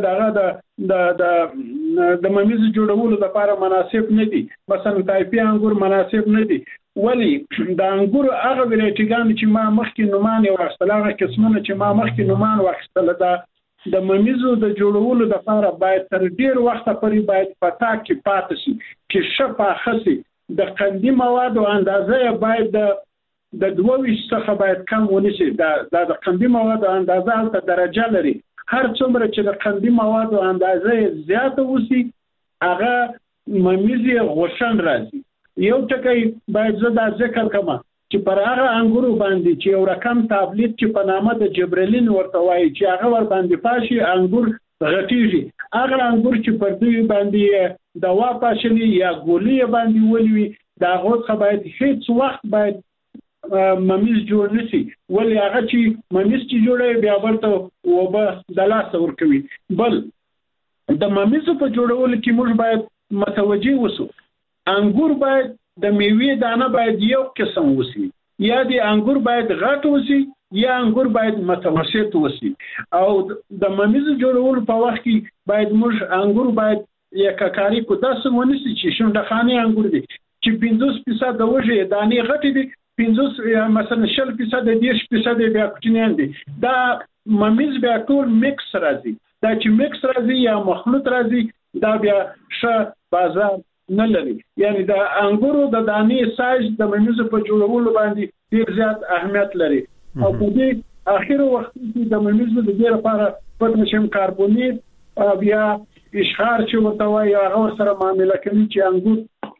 ممیز جوړولو لپاره مناسب نه دي. مثلا تایپي انګور مناسب نه دي. ولی د انګور هغه ویرایټیګان چې ما مخکې نومان واخیستل، هغه قسمونه چې ما مخکې نومان واخیستل، د ممیزو د جوړولو لپاره باید تر ډیر وخت پورې باید پتا کې پاتې شي چې شفا خسي. د قندي موادو اندازه باید د 22 څخه باید کم ونیسي. د قندي موادو اندازه البته درجه لري. هر څومره چې د قندي موادو اندازه زیاته وسی هغه ممیز غوښن راځي. یو ټکی باید زه دا ذکر کوم چې پر هغه انګورو باندې چې یو رقم تابلیت چې په نامه د جبرلین ورته وایي چې هغه ور باندې پاشي انګور غټیږي، هغه انګور چې پر دوی باندې دوا پاشلي یا ګولې باندې ولوي دا غوښه باید هیڅ وخت باید ممیز جوړ نشي. ولی هغه چې ممیز چې جوړي بیا ورته وبه د لاس ورکوي. بل د ممیز په جوړولو کې موږ باید متوجي وسو. انګور باید د میوې دانه باید یو قسم وسی، یا د انګور باید غټ وسی یا انګور باید متوسط وسی. او د ممیز جوړولو په وخت کې باید موږ انګور باید یک کاری کو داسې ونیسي چې شونډه خانه انګور دي چې 50% د وجه دانې غټې دي، 50 مثلا 40% د 10% بیا کوچنیان دي. دا ممیز بیا ټول میکس راځي. دا چې میکس راځي یا مخلوط راځي دا بیا ښه بازار نه لري. یعنی د انګورو د دانې سایز د ممیزو په جوړولو باندې ډیر زیات اهمیت لري. او په دې اخر وخت کې د ممیزو د ډیر لپاره پوتاشیم کاربونیت بیا اشخار چې ورته وایي هغه سره معامله کوي چې انګور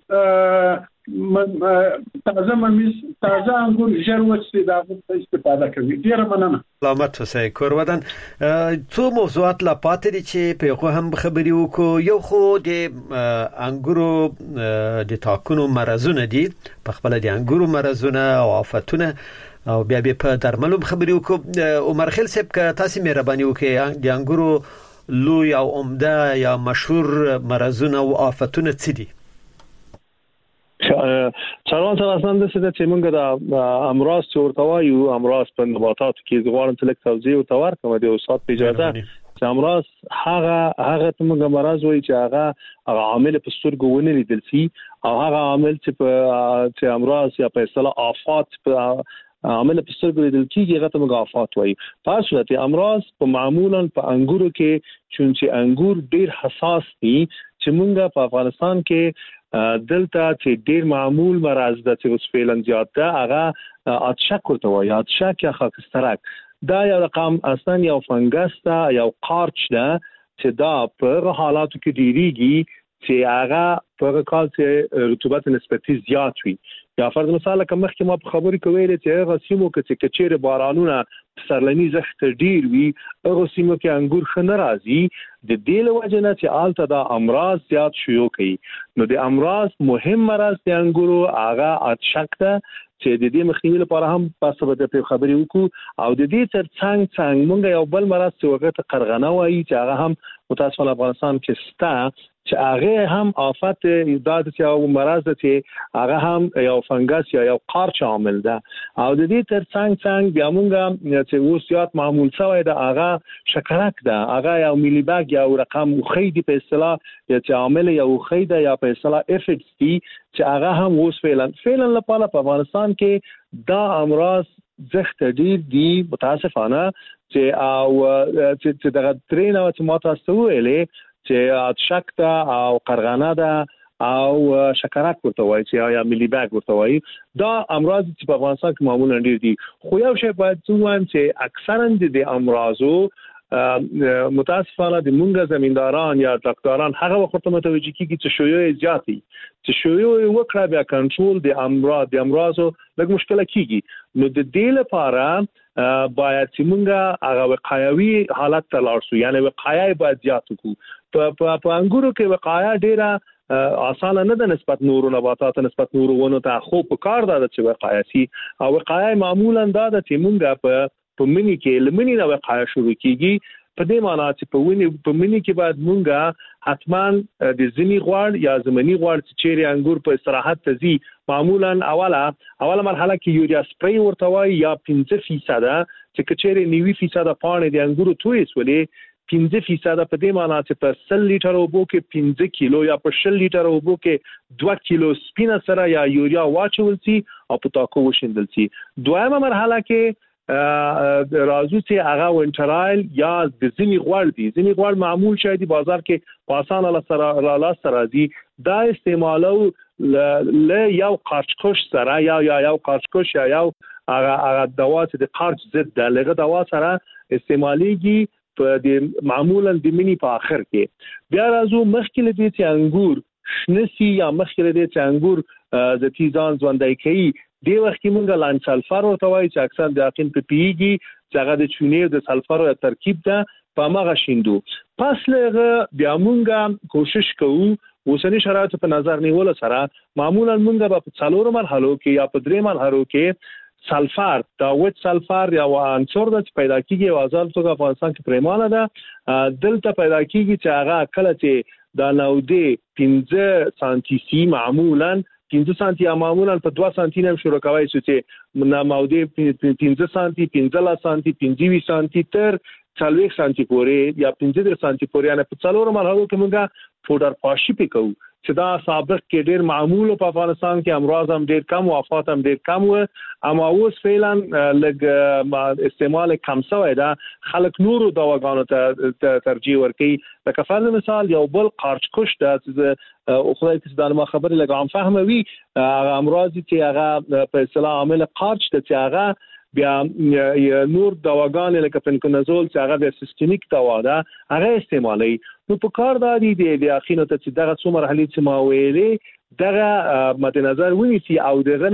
تازه ممیز تازه انګور ژر وڅې دا استفاده کوي. ډیر مننه. سلامت اوسئ کورودن. څو موضوعات لا پاتې دي چې په هغه هم خبرې وکړو. یو خو د انګورو د تاکونو مرزونه دي، په خپل د انګورو مرزونه او آفتونه، او بیا په درملو خبرې وکړو. عمر خیل صاحب که تاسو مهرباني وکړئ د انګورو لوی او عمده یا مشهور مرزونه او آفتونه څه دي؟ څلور سره اساس ده چې موږ د امراض چې ورته وایو، امراض په نباتاتو کې غواړم چې لکه توضیح او تور کوم د اوسات په اجازه چې امراض هغه موږ مرض وایي چې هغه عامل په سترګو ونه لیدل شي، او هغه عامل چې امراض یا په اصطلاح آفات په عامل په سترګو لیدل کیږي هغه ته موږ آفات وایي. په صورت امراض په معمولا په انګورو کې چې انګور ډیر حساس دي چې موږ په افغانستان کې دلته چې ډیر معمول مرض د چې اوس فعلا زیات ده هغه اتشک ورته وایي. اتشک یا خاکسترک دا یو رقم اصلا یو فنګس ده، یو قارچ ده چې دا په حالاتو کې ډیریږي چې هغه په کال چې رطوبت نسبتي زیات وي. یا فرض مثال کوم مخکې ما په خبرې کوي چې هغه سیمو کې چې کچېره بارانونه سرلنی زخت ډیر وي هغه سیمو کې انګور ښه ناراضي. د دې له وجه نه چې آلته دا امراض زیات شیوع کوي. نو د امراض مهم مرض د انګورو هغه اتشک ده چې د دې مخنیوي لپاره هم تاسو به د خبرې وکړو. او د دې ترڅنګ موږ یو بل مرض چې هغه ته قرغنه وایي چې هغه هم متاسفانه افغانستان کې شته چې هغه هم آفت داد چې او مرض چې هغه هم یو فنګس یا یو قارچ عامل ده. او د دې ترڅنګ بیا موږ چې اوسيات معمول شوی ده هغه شکرک ده، هغه یو ملي باګ یا رقم خیدی په اصطلاح چې عامل یو خیده یا په اصطلاح افیکس دي چې هغه هم اوس فعلا لپاره په افغانستان کې دا امراض زخت ډیر دي متاسفانه چې او چې دغه ترینه چې ما تاسو ویلې چې اتشک ده او قرغنه ده او شکرک ورته وایي چې یا ملي باګ ورته وایي. دا امراض چې په افغانستان کې معمولا ډیر دي. خو یو شی باید ووایم چې اکثرا د امراضو متاسفانه د مونږ زمینداران یا ډاکټران هغه وخت متوجه کیږي چې شیوع زیاتی چې شیوع وکړه بیا کنټرول د امراضو لږ مشکله کیږي. نو د دې لپاره باید چې مونږ هغه وقایوي حالت ته لاړ شو، یعنی وقایه باید زیات وکړو. په انګورو کې وقایه ډیره اسانه نه ده نسبت نورو نباتات نسبت نورو ونو ته، خو په کار ده چې وقایه سي. او وقایه معمولا ده چې مونږ په منی کې لمنی نه وقایه شروع کیږي په دې معنی چې په منی کې باید مونږه حتما د زمي غوړ یا زمینی غوړ چې چیرې انګور په استراحت تزي معمولا اوله مرحله کې یوریا سپری ورته وای یا 15% چې کچېره 90% پانې د انګورو توې سولې 15% په دې معنی چې په 100 لیټر اوبو کې 15 کیلو یا په 100 لیټر اوبو کې 2 کیلو سپینه سره یا یوریا واچول سي او په تاکو وشندل سي. دویمه مرحله کې راځو چې هغه وینټرایل یا د زمي غوړ دي. زمي غوړ معمول شای دی بازار کې پاسان لا سره دي دا استعمالو ل یو قارچکش سره یا یو قارچکش یا یو هغه دوا چې د قارچ ضد ده لږه دوا سره استعماليږي په د معمولا د منی په اخر کې. بیا راځو مخکې لدی چې انګور شنسی یا مخکې لدی چې انګور د تیزان ژوندۍ کوي دی وخت کې مونږ لان سلفر ورته وایي چې اکثر د اقین په پیږي چې هغه د چونې او د سلفر ترکیب ده په ماغه شیندو. پس لغه بیا مونږ کوشش کوو اوسنی شرایط په نظر نیول سره معمولا مونږ په څلور مرحلو کې یا په درې مرحلو کې سلفر دا وچ سلفر یا عنصر د پیدا کیږي او ځل توګه افغانستان کې پریمانه ده دلته پیدا کیږي چې هغه کله چې د 15 سانتي سي معمولا 15 سانتي معمولا په 2 سانتي نه شروع کوي چې موده 15 سانتي 15 سانتي 25 سانتي تر 40 سانتي پورې یا 15 سانتي پورې نه په څلور مرحلو کې موږ فودر پاشي پکو چې دا سابق کې ډېر معمول په افغانستان کې امراض هم ډېر کم وفات هم ډېر کم و اما اوس فعلا لګ استعمال کم شوی دا خلک نورو دواګانو ته ترجیح ورکوي. لکه فرض مثال یو بل قارچکش ده چې خدای دې دا ما خبرې لګ عام فهموي هغه امراض چې هغه په اصطلاح عامل قارچ ته چې هغه بیا نور دواګان لکه پنکونازول چې هغه د سیستمیک دوا ده هغه استعمالي. نو په کار دادي د اخینو ته چې دغه څو مرحلې چې ما ویلې دغه مد نظر ونیسي او دغه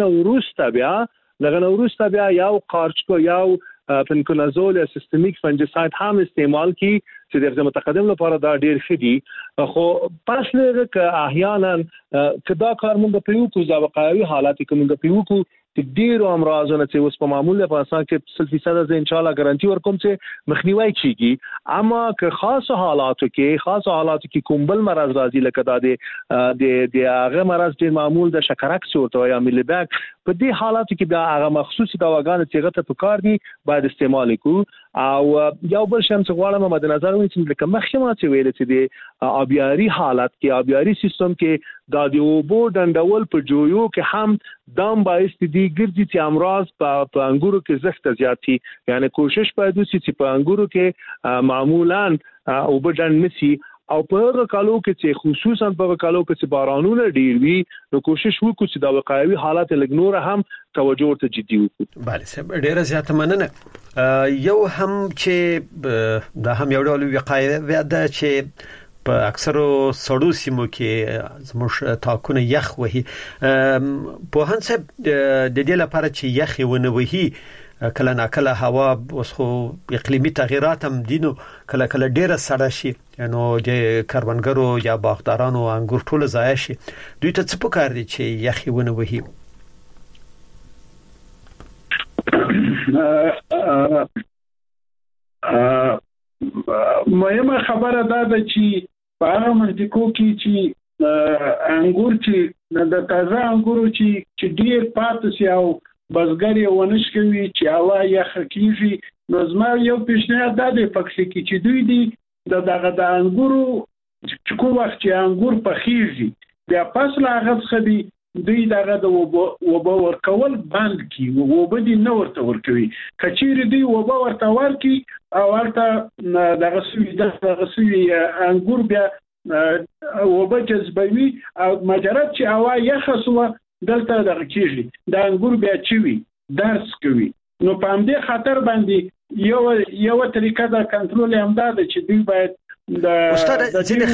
نو ورسته بیا یو قارچکو یو پنکونازول یا سیستمیک فنجساید هم استعمال کی چې د متقدم لپاره دا ډیر ښه دي. خو پس لږه که احیانا کدا کار مونږ په یو کو ځوقایي حالات کې مونږ په یو کو چې ډیرو امراضونه چې اوس په معمول په اساس کې 100% ان شاء الله ګارانټي ورکوم چې مخنیوي کیږي. اما که خاص حالاتو کې کوم بل مرض راځي لکه د هغه مرض چې معمول د شکرک صورت یا میلیباک په دې حالاتو کې بیا هغه مخصوصي دواګان چې غته په کار دي باید استعمال کو. او یو بل شم چې غواړم مد نظر ونیسم لکه مخکمه چې ویل چې د آبیاري حالت کې آبیاري سیستم کې د اوبو ډنډول په جویو کې هم دام باعث دي ګرځي چې امراض په انګورو کې زښت زیاتی. یعنی کوشش باید وشي چې په انګورو کې معمولا اوبو ډنډ نشي او په هغه کالو کې چې خصوصا په هغه کالو کې چې بارانونه ډیر وي نو کوشش وکړو چې د وقایوي حالات لګنور هم توجه ورته جدي وکړو. بله سم ډیره زیاته مننه. یو هم چې دا هم یو ډول وقایوي ده چې په اکثرو سړو سیمو کې زموږ تاکونه یخ وهي. په هنڅ د دې لپاره چې یخ ونه وهي کله ناکله هوا اوس خو اقلیمی تغیرات هم دي نو کله ډیره سړه شي نو د کاربنګرو یا باغدارانو انګور ټول ضایع شي. دوی ته څه پکار دي چې یخ ونه وهي؟ مهمه خبره ده چې په هغه منطقو کې چې انګور چې د تازه انګورو چې ډیر پاتې سي او بزګر یې ونش کوي چې هوا یخ کیږي نو زما یو پیشنهاد ده د پکې کې چې دوی دي دغه د انګورو چې کوم وخت چې انګور پخېږي بیا پس لا هغه څخه دوی دغه د وبا ورکول بند کی وبا دي نه ورته ورکوي. کچېری دوی وبا ورته ورکي او ورته دغه سوي انګور بیا وبا جذبوي او مجرد چې هوا یخ سو دلته دغه کیږي د انګور بیا چوي درس کوي. نو په همدې خاطر باندې یو طریقه د کنټرول هم ده چې دوی باید د استاد ځینې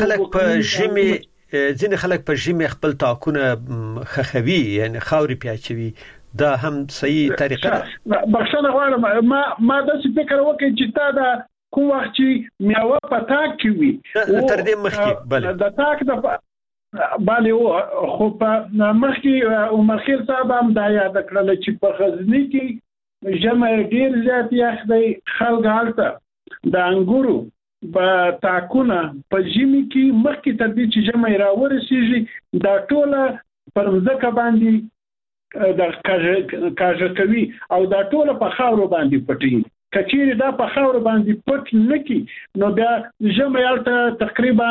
خلک په ژمي خپل تاکونه خخوي یعنی خاوري پیاچوي دا هم صحیح طریقه ده. بخښنه غواړم ما د فکر وکړ چې تا دا کوم وخت چې میوه په تاک کې وي تر دې مخکې بله د تاک د باندې خو په مخکې عمر خیر صاحب هم دا یاد کړل چې په غزنی کې جمع ډیر زیات یخ دی خلک هلته د انګورو په تاکونه په ژمي کې مخکې تر دې چې ژمي راورسیږي دا ټوله پر ځکه باندې د کاژه کوي او دا ټوله په خاورو باندې پټي کچېری دا په خاورو باندې پټ نکي نو بیا ژمي الته تقریبا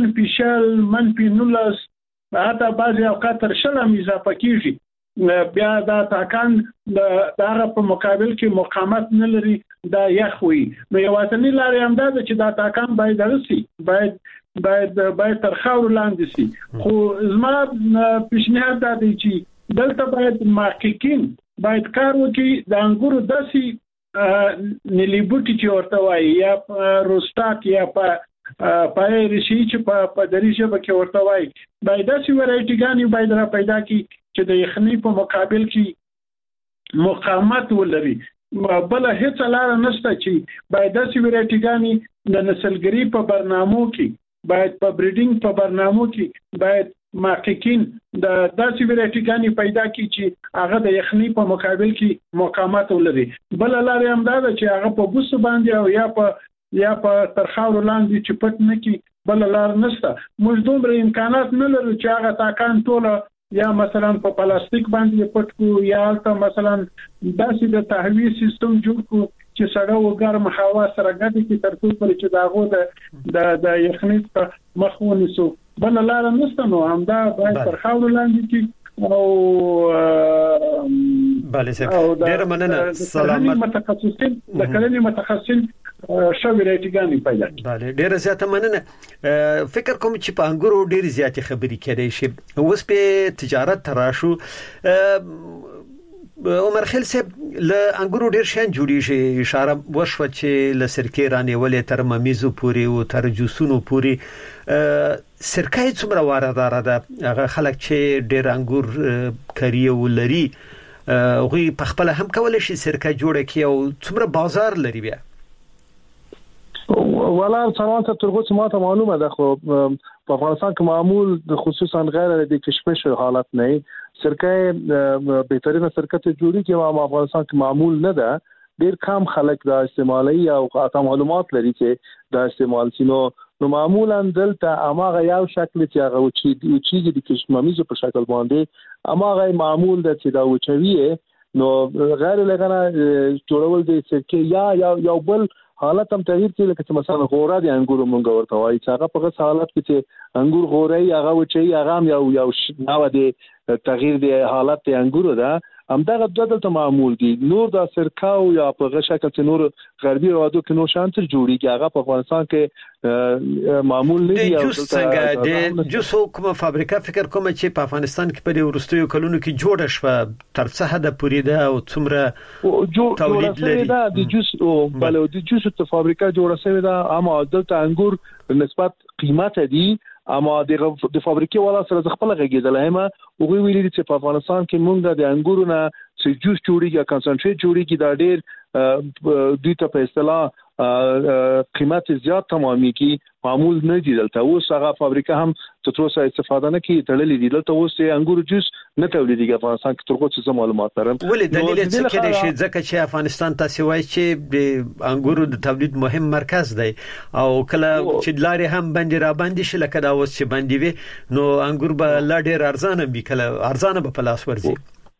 -19 حتی بعضی اوقات تر 20 اضافه کیږي بیا دا تاکان دغه په مقابل کې مقاومت نه لري دا یخ وي نو یوازنی لارې هم دا چې دا تاکان باید درسي باید تر خاور لاندې سي خو زما پیشنهاد دا دی چې دلته باید محققین باید کار وکړي د انګورو داسي نیلی بوټي چې ورته وایي یا روستاک یا په ریشي چې په دریجه کې ورته وایي باید داسي ورایټیګانی باید را پیدا کړي چې د یخنۍ په مقابل کې مقاومت ولري بل هیڅ لار نشته چې باید داسې ورایټیګانی د نسلګری په برنامو کې باید په بریډینګ په برنامو کې باید محققین د داسې ورایټیګانی پیدا کړي چې هغه د یخنۍ په مقابل کې مقاومت ولري بل لار هم دا چې هغه په بوس باندې او یا په ترخاور لاندې چې پټ نه کی بل لار نشته موږ دومره امکانات نه لرو چې هغه تاکان ټوله یا مثلا په پلاستیک باندې پټ کو یا البته مثلا داسې د تهویه سیستم جوړ کو چې سړی وګرم هوا سره ګډ کی تر څو پر چې داغه د یخنۍ په مخ ونیسو بل لار نشته نو همدا باید تر خاور لاندې کی او بله سه ډیر مننه سلامت متخصصین د کلنی متخصصین شوی ریټیګانی پیدا بله ډیر زیاته مننه فکر کوم چې په انګورو ډیر زیاتې خبرې کړي شي اوس په تجارت تراشو عمر خیل صاحب له انګورو ډیر شان جوړیږي اشاره وشو چې له سرکې رانیولې تر ممیزو پوري او تر جوسونو پوري سرکې څومره واردار ده هغه خلک چې ډیر انګور کری ولري غوي په خپل هم کولای شي سرکې جوړه کړي او څومره بازار لري بیا ولا سلامات ترغوت ما ته معلومه ده خو په افغانستان کې معمول خصوصا غیر د کشمش حالت نه سرکه بهترینه سرکه ته جوړی کې ما افغانستان کې معمول نه ده ډیر کم خلک دا استعمالي او اته معلومات لري چې دا استعمال شنو نو معمولا دلته اماغه یو شکل چې هغه وچی د کشمامیزو په شکل باندې اماغه معمول ده چې دا وچوي نو غیر لګنه جوړول د سرکه یا بل حالت هم تغییر کړي لکه مثلا غوره دي انګور مونږ ورته وایي چې هغه په حالت کې چې انګور غوري هغه وچی هغه هم یو نو دي تغییر دی حالت د انګور ده همدغه دلته معمول دي نور د سرکاو یا په شکل چې نور غربي روادو کې نور شانتر جوړیږي هغه په افغانستان کې معمول نه دی او څنګه د جوسو کومه فابریکه فکر کوم چې په افغانستان کې په ورستیو کلونو کې جوړه شوه تر څه حد پورې ده او څومره تولید لري د جوس او بل د جوس ته فابریکه جوړه شوې ده اما دلته انګور نسبت قیمت دي اما د فابریکې والا سره خپل غږیدل هم او ویلي چې په افغانستان کې مونږ د انګورو نه چې جوس جوړیږي کنسنټریټ جوړیږي دا ډېر دوی ته په اصطلاح قیمت زیات تمامي کی معمول نه دي دلته اوس هغه فابریکه هم تر اوسه استفاده نه کوي تړلې دي دلته اوس انګور جوس نه تولیدېږي افغانستان کې تر اوسه معلومات لرم ولې دلیل څه کې شي ځکه چې افغانستان تاسو وایي چې د انګورو د تولید مهم مرکز دی او کله چې لارې هم باندې را باندې شي لکه دا اوس چې باندې وي نو انګور به لا ډېر ارزانه وي کله ارزانه به په لاس ورځي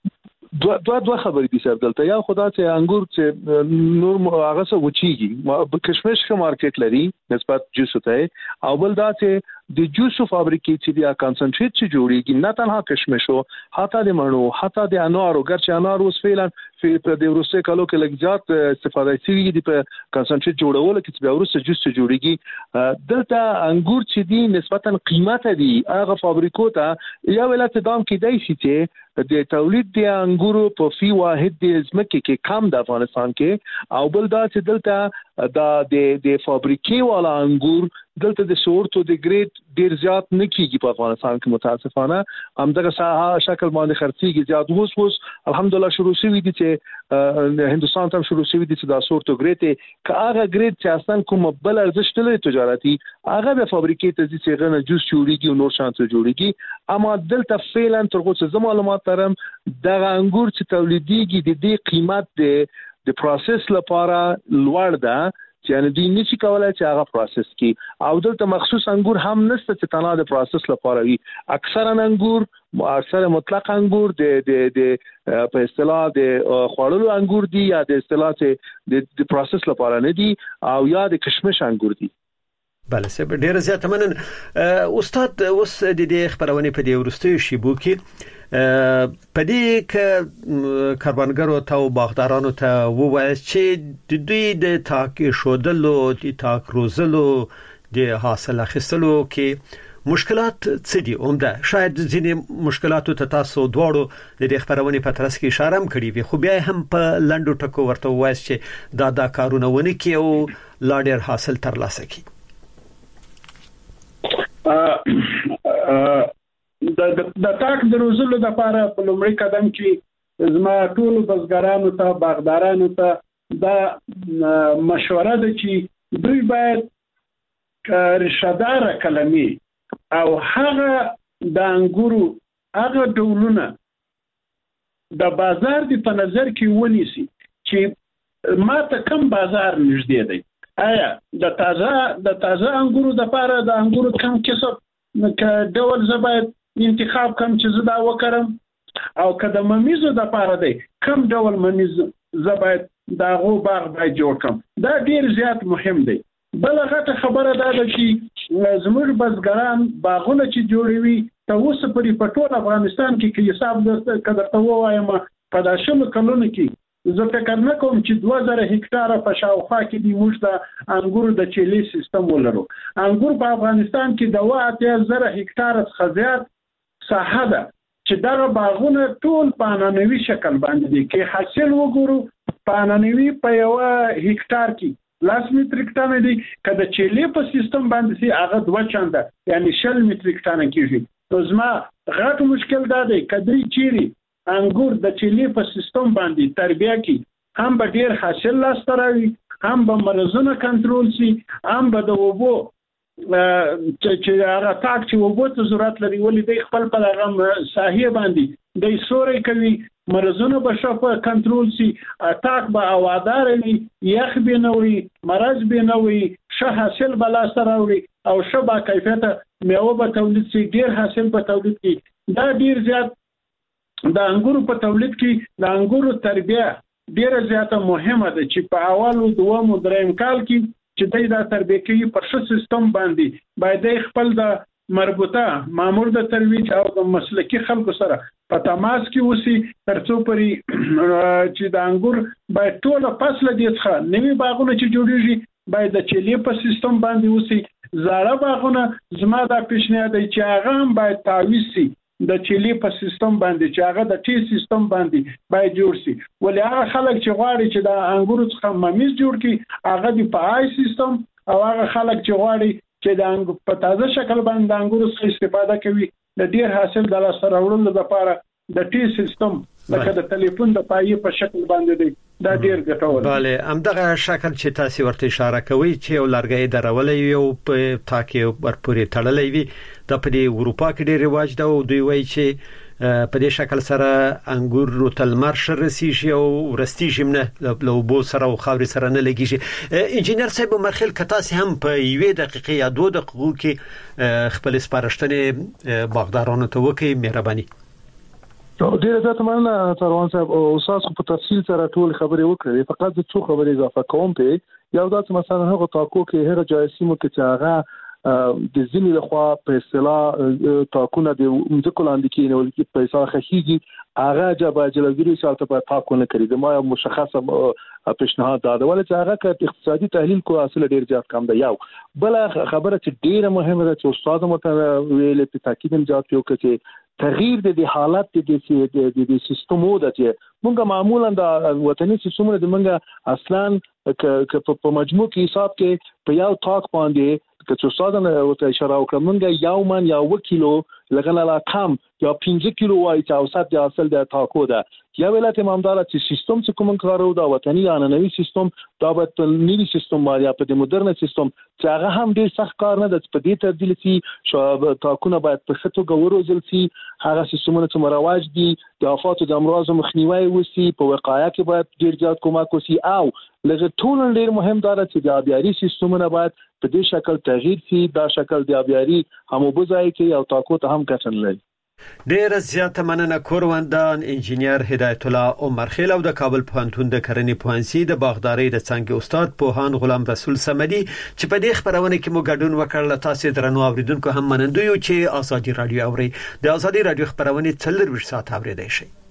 دوه خبرې دي صاحب دلته یا خدا چې انګور چې نور هغه څه وچیږي کشمش ښه مارکیټ لري نسبت جوس ته او بل دا چې د جوس فابریکې چې د کنسنټریټ چې جوړیږي نه تنها کشمش او حتی د مڼو حتی د انارو ګرچې انار اوس فعلا په د روسي کالو کې لږ زیات استفاده شوی دي په کنسنټریټ جوړول کې چې بیا ورسره جوس جوړیږي دلته انګور چې دي نسبتا قیمت دي هغه فابریکو ته یا ولات دام کې دی چې د تولید د انګورو په فی واحد د ځمکې کې کم د افغانستان کې او بل دا چې دلته د فابریکې والا انګور دلته د شورتو د ګریډ ډیر زیات نه کیږي په افغانستان کې متاسفانه همدغه شکل باندې خرڅيږي زیات اوس الحمدلله شروع شوی دي چې هندستان ته شروع شوی دي چې دا شورتو ګریډ که هغه ګریډ چې اصلا کوم بل ارزښت لري تجارتي هغه د فابریکې ته چې غنه جوس جوړیږي او نور شانته جوړیږي اما دلته فعلا تر اوسه معلومات لرم دغه انګور چې تولیديږي د دې قیمت د پروسس لپاره لوړ ده چې دوی نشي کولای چې هغه پروسس کی او دلته مخصوص انګور هم نشته چې تنها د پروسس لپاره وي اکثرا انګور مطلق انګور د په اصطلاح د خوړلو انګور دي یا د اصطلاح چې د پروسس لپاره نه دي او یا د کشمش انګور دي. بله سه ډیر زیات منن استاد اوس د دې خبرونه په دې ورستیو شیبو کې په دې کې کاربنګرو ته او باغدارانو ته ووایي چې د دوی د تاکي شودلو د تاک روزلو د حاصل اخیستلو کې مشکلات څه دي عمده شاید ځینې مشکلاتو ته تاسو دواړو د خبرونه په ترڅ کې اشاره هم کړې وي خو بیا هم په لندو ټکو ورته وایي چې دا کارونه ونه کې او لا ډیر حاصل ترلاسه کړي. د تاک د روزلو لپاره په لومړي قدم کې زما ټول بزګرانو ته باغدارانو ته دا مشوره ده چې دوی باید رشدار کلمې او هغه د انګورو هغه ډولونه د بازار د په نظر کې ونیسي چې ما ته کم بازار نږدې دی آیا د تازه انګورو لپاره د انګورو کم کسب ډول زباید انتخاب کم چې زدا وکړم او کله ممیزو د لپاره دی کم ډول ممیز زباید داغو باغ باید جوړ کم دا ډیر زیات مهم دی. بل غټه خبره ده چې زموږ بزګران باغونه چې جوړوي ته اوس په ټول افغانستان کې حساب کړه ته وایم په داشمو کلونو کې زه فکر نه کوم چې 2000 هکتاره په شاوخوا کې د موږ د انګورو د چيلي سیستم ولرو. انګور په افغانستان کې د 8000 هکتاره څخه زیات ساحه ده چې دا باغونه ټول په انانوي شکل باندې دي کې حاصل وګورو په انانوي په یو هکتار کې 10 متریک ټن دي کله چيلي په سیستم باندې سي هغه 2 چنده یعنی 60 متریک ټن کېږي. نو زما غټ مشکل دا دی کدی چيري انګور د چيلي په سیستم باندې تربیه کی هم به ډیر حاصل لاسته راوي هم به مرزونه کنټرول شي هم به د وبو چې هغه تاک چې وبو ته ضرورت لري ولې د خپل په هغه ساحه باندې د سوري کوي مرزونه به شفه کنټرول شي تاک به اوادار وي یخ به نه وي مرز به نه وي شه حاصل بلا سره وي او شبا کیفیت میوه به تولید شي ډیر حاصل به تولید کی دا ډیر زیات د انګورو په تولید کې د انګورو تربیه ډیره زیاته مهمه ده چې په اولو دومو دریم کال کې چې دا تربیه کوي په ښه سیستم باندې باید خپل د مربوطه مامور د ترویج او د مسلکی خلکو سره په تماس کې وسی ترڅو پرې چې د انګور باید ټول فصل دي ښه نوی باغونه چې جوړیږي باید د چيلي په سیستم باندې وسی زاړه باغونه زما د پیشنهاد دی چې هغه هم باید تعویض شي د چيلي په سیستم باندې چې هغه د ټي سیستم باندې باید جوړ شي ولې هغه خلک چې غواړي چې د انګورو څخه ممیز جوړ کړي هغه د پای سیستم او هغه خلک چې غواړي چې د انګور په تازه شکل باندې د انګورو څخه استفاده کوي د ډیر حاصل د لاسته راوړلو لپاره د ټي سیستم لکه د ټلیفون د پای په شکل باندې دی دا ډیر ګټور دی. bale همدغه شکل چې تاسو ورته اشاره کوي چې یو لارګي درولې یو په تاکي ورپورې تړلې وي د په اروپا کې ډیر رواج ده او دوی وایي چې په دې شکل سره انګور تلمر شرسیږي او ورستیږي نه لو بو سره او خاوري سره نه لګیږي. انجینر صاحب مرخل کتاسي هم په 1 دقیقه یا 2 دقیقو کې خپل سپارښتنه باغدارانو ته وکړي مهرباني. ډیره زیاته مننه سروان صاحب او تاسو په تفصیل سره ټول خبرې وکړې فقط څو خبرې اضافه کوم په یو داسې مثلا هغه تاکو کې هر جایسیمو کې چې هغه د ځینې لخوا په اصطلاح تاکونه د مځکو لاندې کې نو کې پیسې خخيږي هغه جبا جلګری شالته په تاکونه کړی د ما مشخصه پیشنهاد دا ولې چې هغه ک اقتصادي تحلیل کو اصل ډیر زیات کم دی. یو بل خبره چې ډیره مهمه ده چې استاد مت ویل په تاکید هم ځات یو کې تغییر د حالت د سیستمو د چې موږ معمولا د وطني سیستمونو د موږ اصلا په مجموع کې حساب کې په یو تاک باندې که څو ساده وته اشاره وکړم موږ یو من یا 1 کیلو لګنه لا کم یا 15 کیلو وای چې اوسط د اصل د تاکو ده یا ولایت امامدار چې سیستم چې کوم کارو دا وطني عنعنوي سیستم دا به په نوي سیستم باندې په مدرن سیستم چې هغه هم ډیر سخت کار نه د په دې تبدیل شي تاکونه باید په خطو غوړوزل شي هغه سیستمونه چې مرواج دي د آفات د امراض مخنیوي وسی په وقایه کې باید ډیر زیات کومک وسی او لږ ټول ډیر مهم دا چې د آبیاري سیستمونه باید په دې شکل تغییر شي دا شکل د آبیاري هموبځای کې او تاکو ته هم کتن لري. ډیر زیاته مننه کوروندان انجینیر هدایت الله عمر خیل او د کابل پوهنتون د کرنې پوهنځي د باغداري د څنګه استاد پوهان غلام رسول سمدي چې په دې خبرونه کې مو ګډون وکړل. تاسو درنو اوریدونکو هم منندوی چې ازادي رادیو اوري د ازادي رادیو خبرونه 24 ساعت اوریدئ شئ.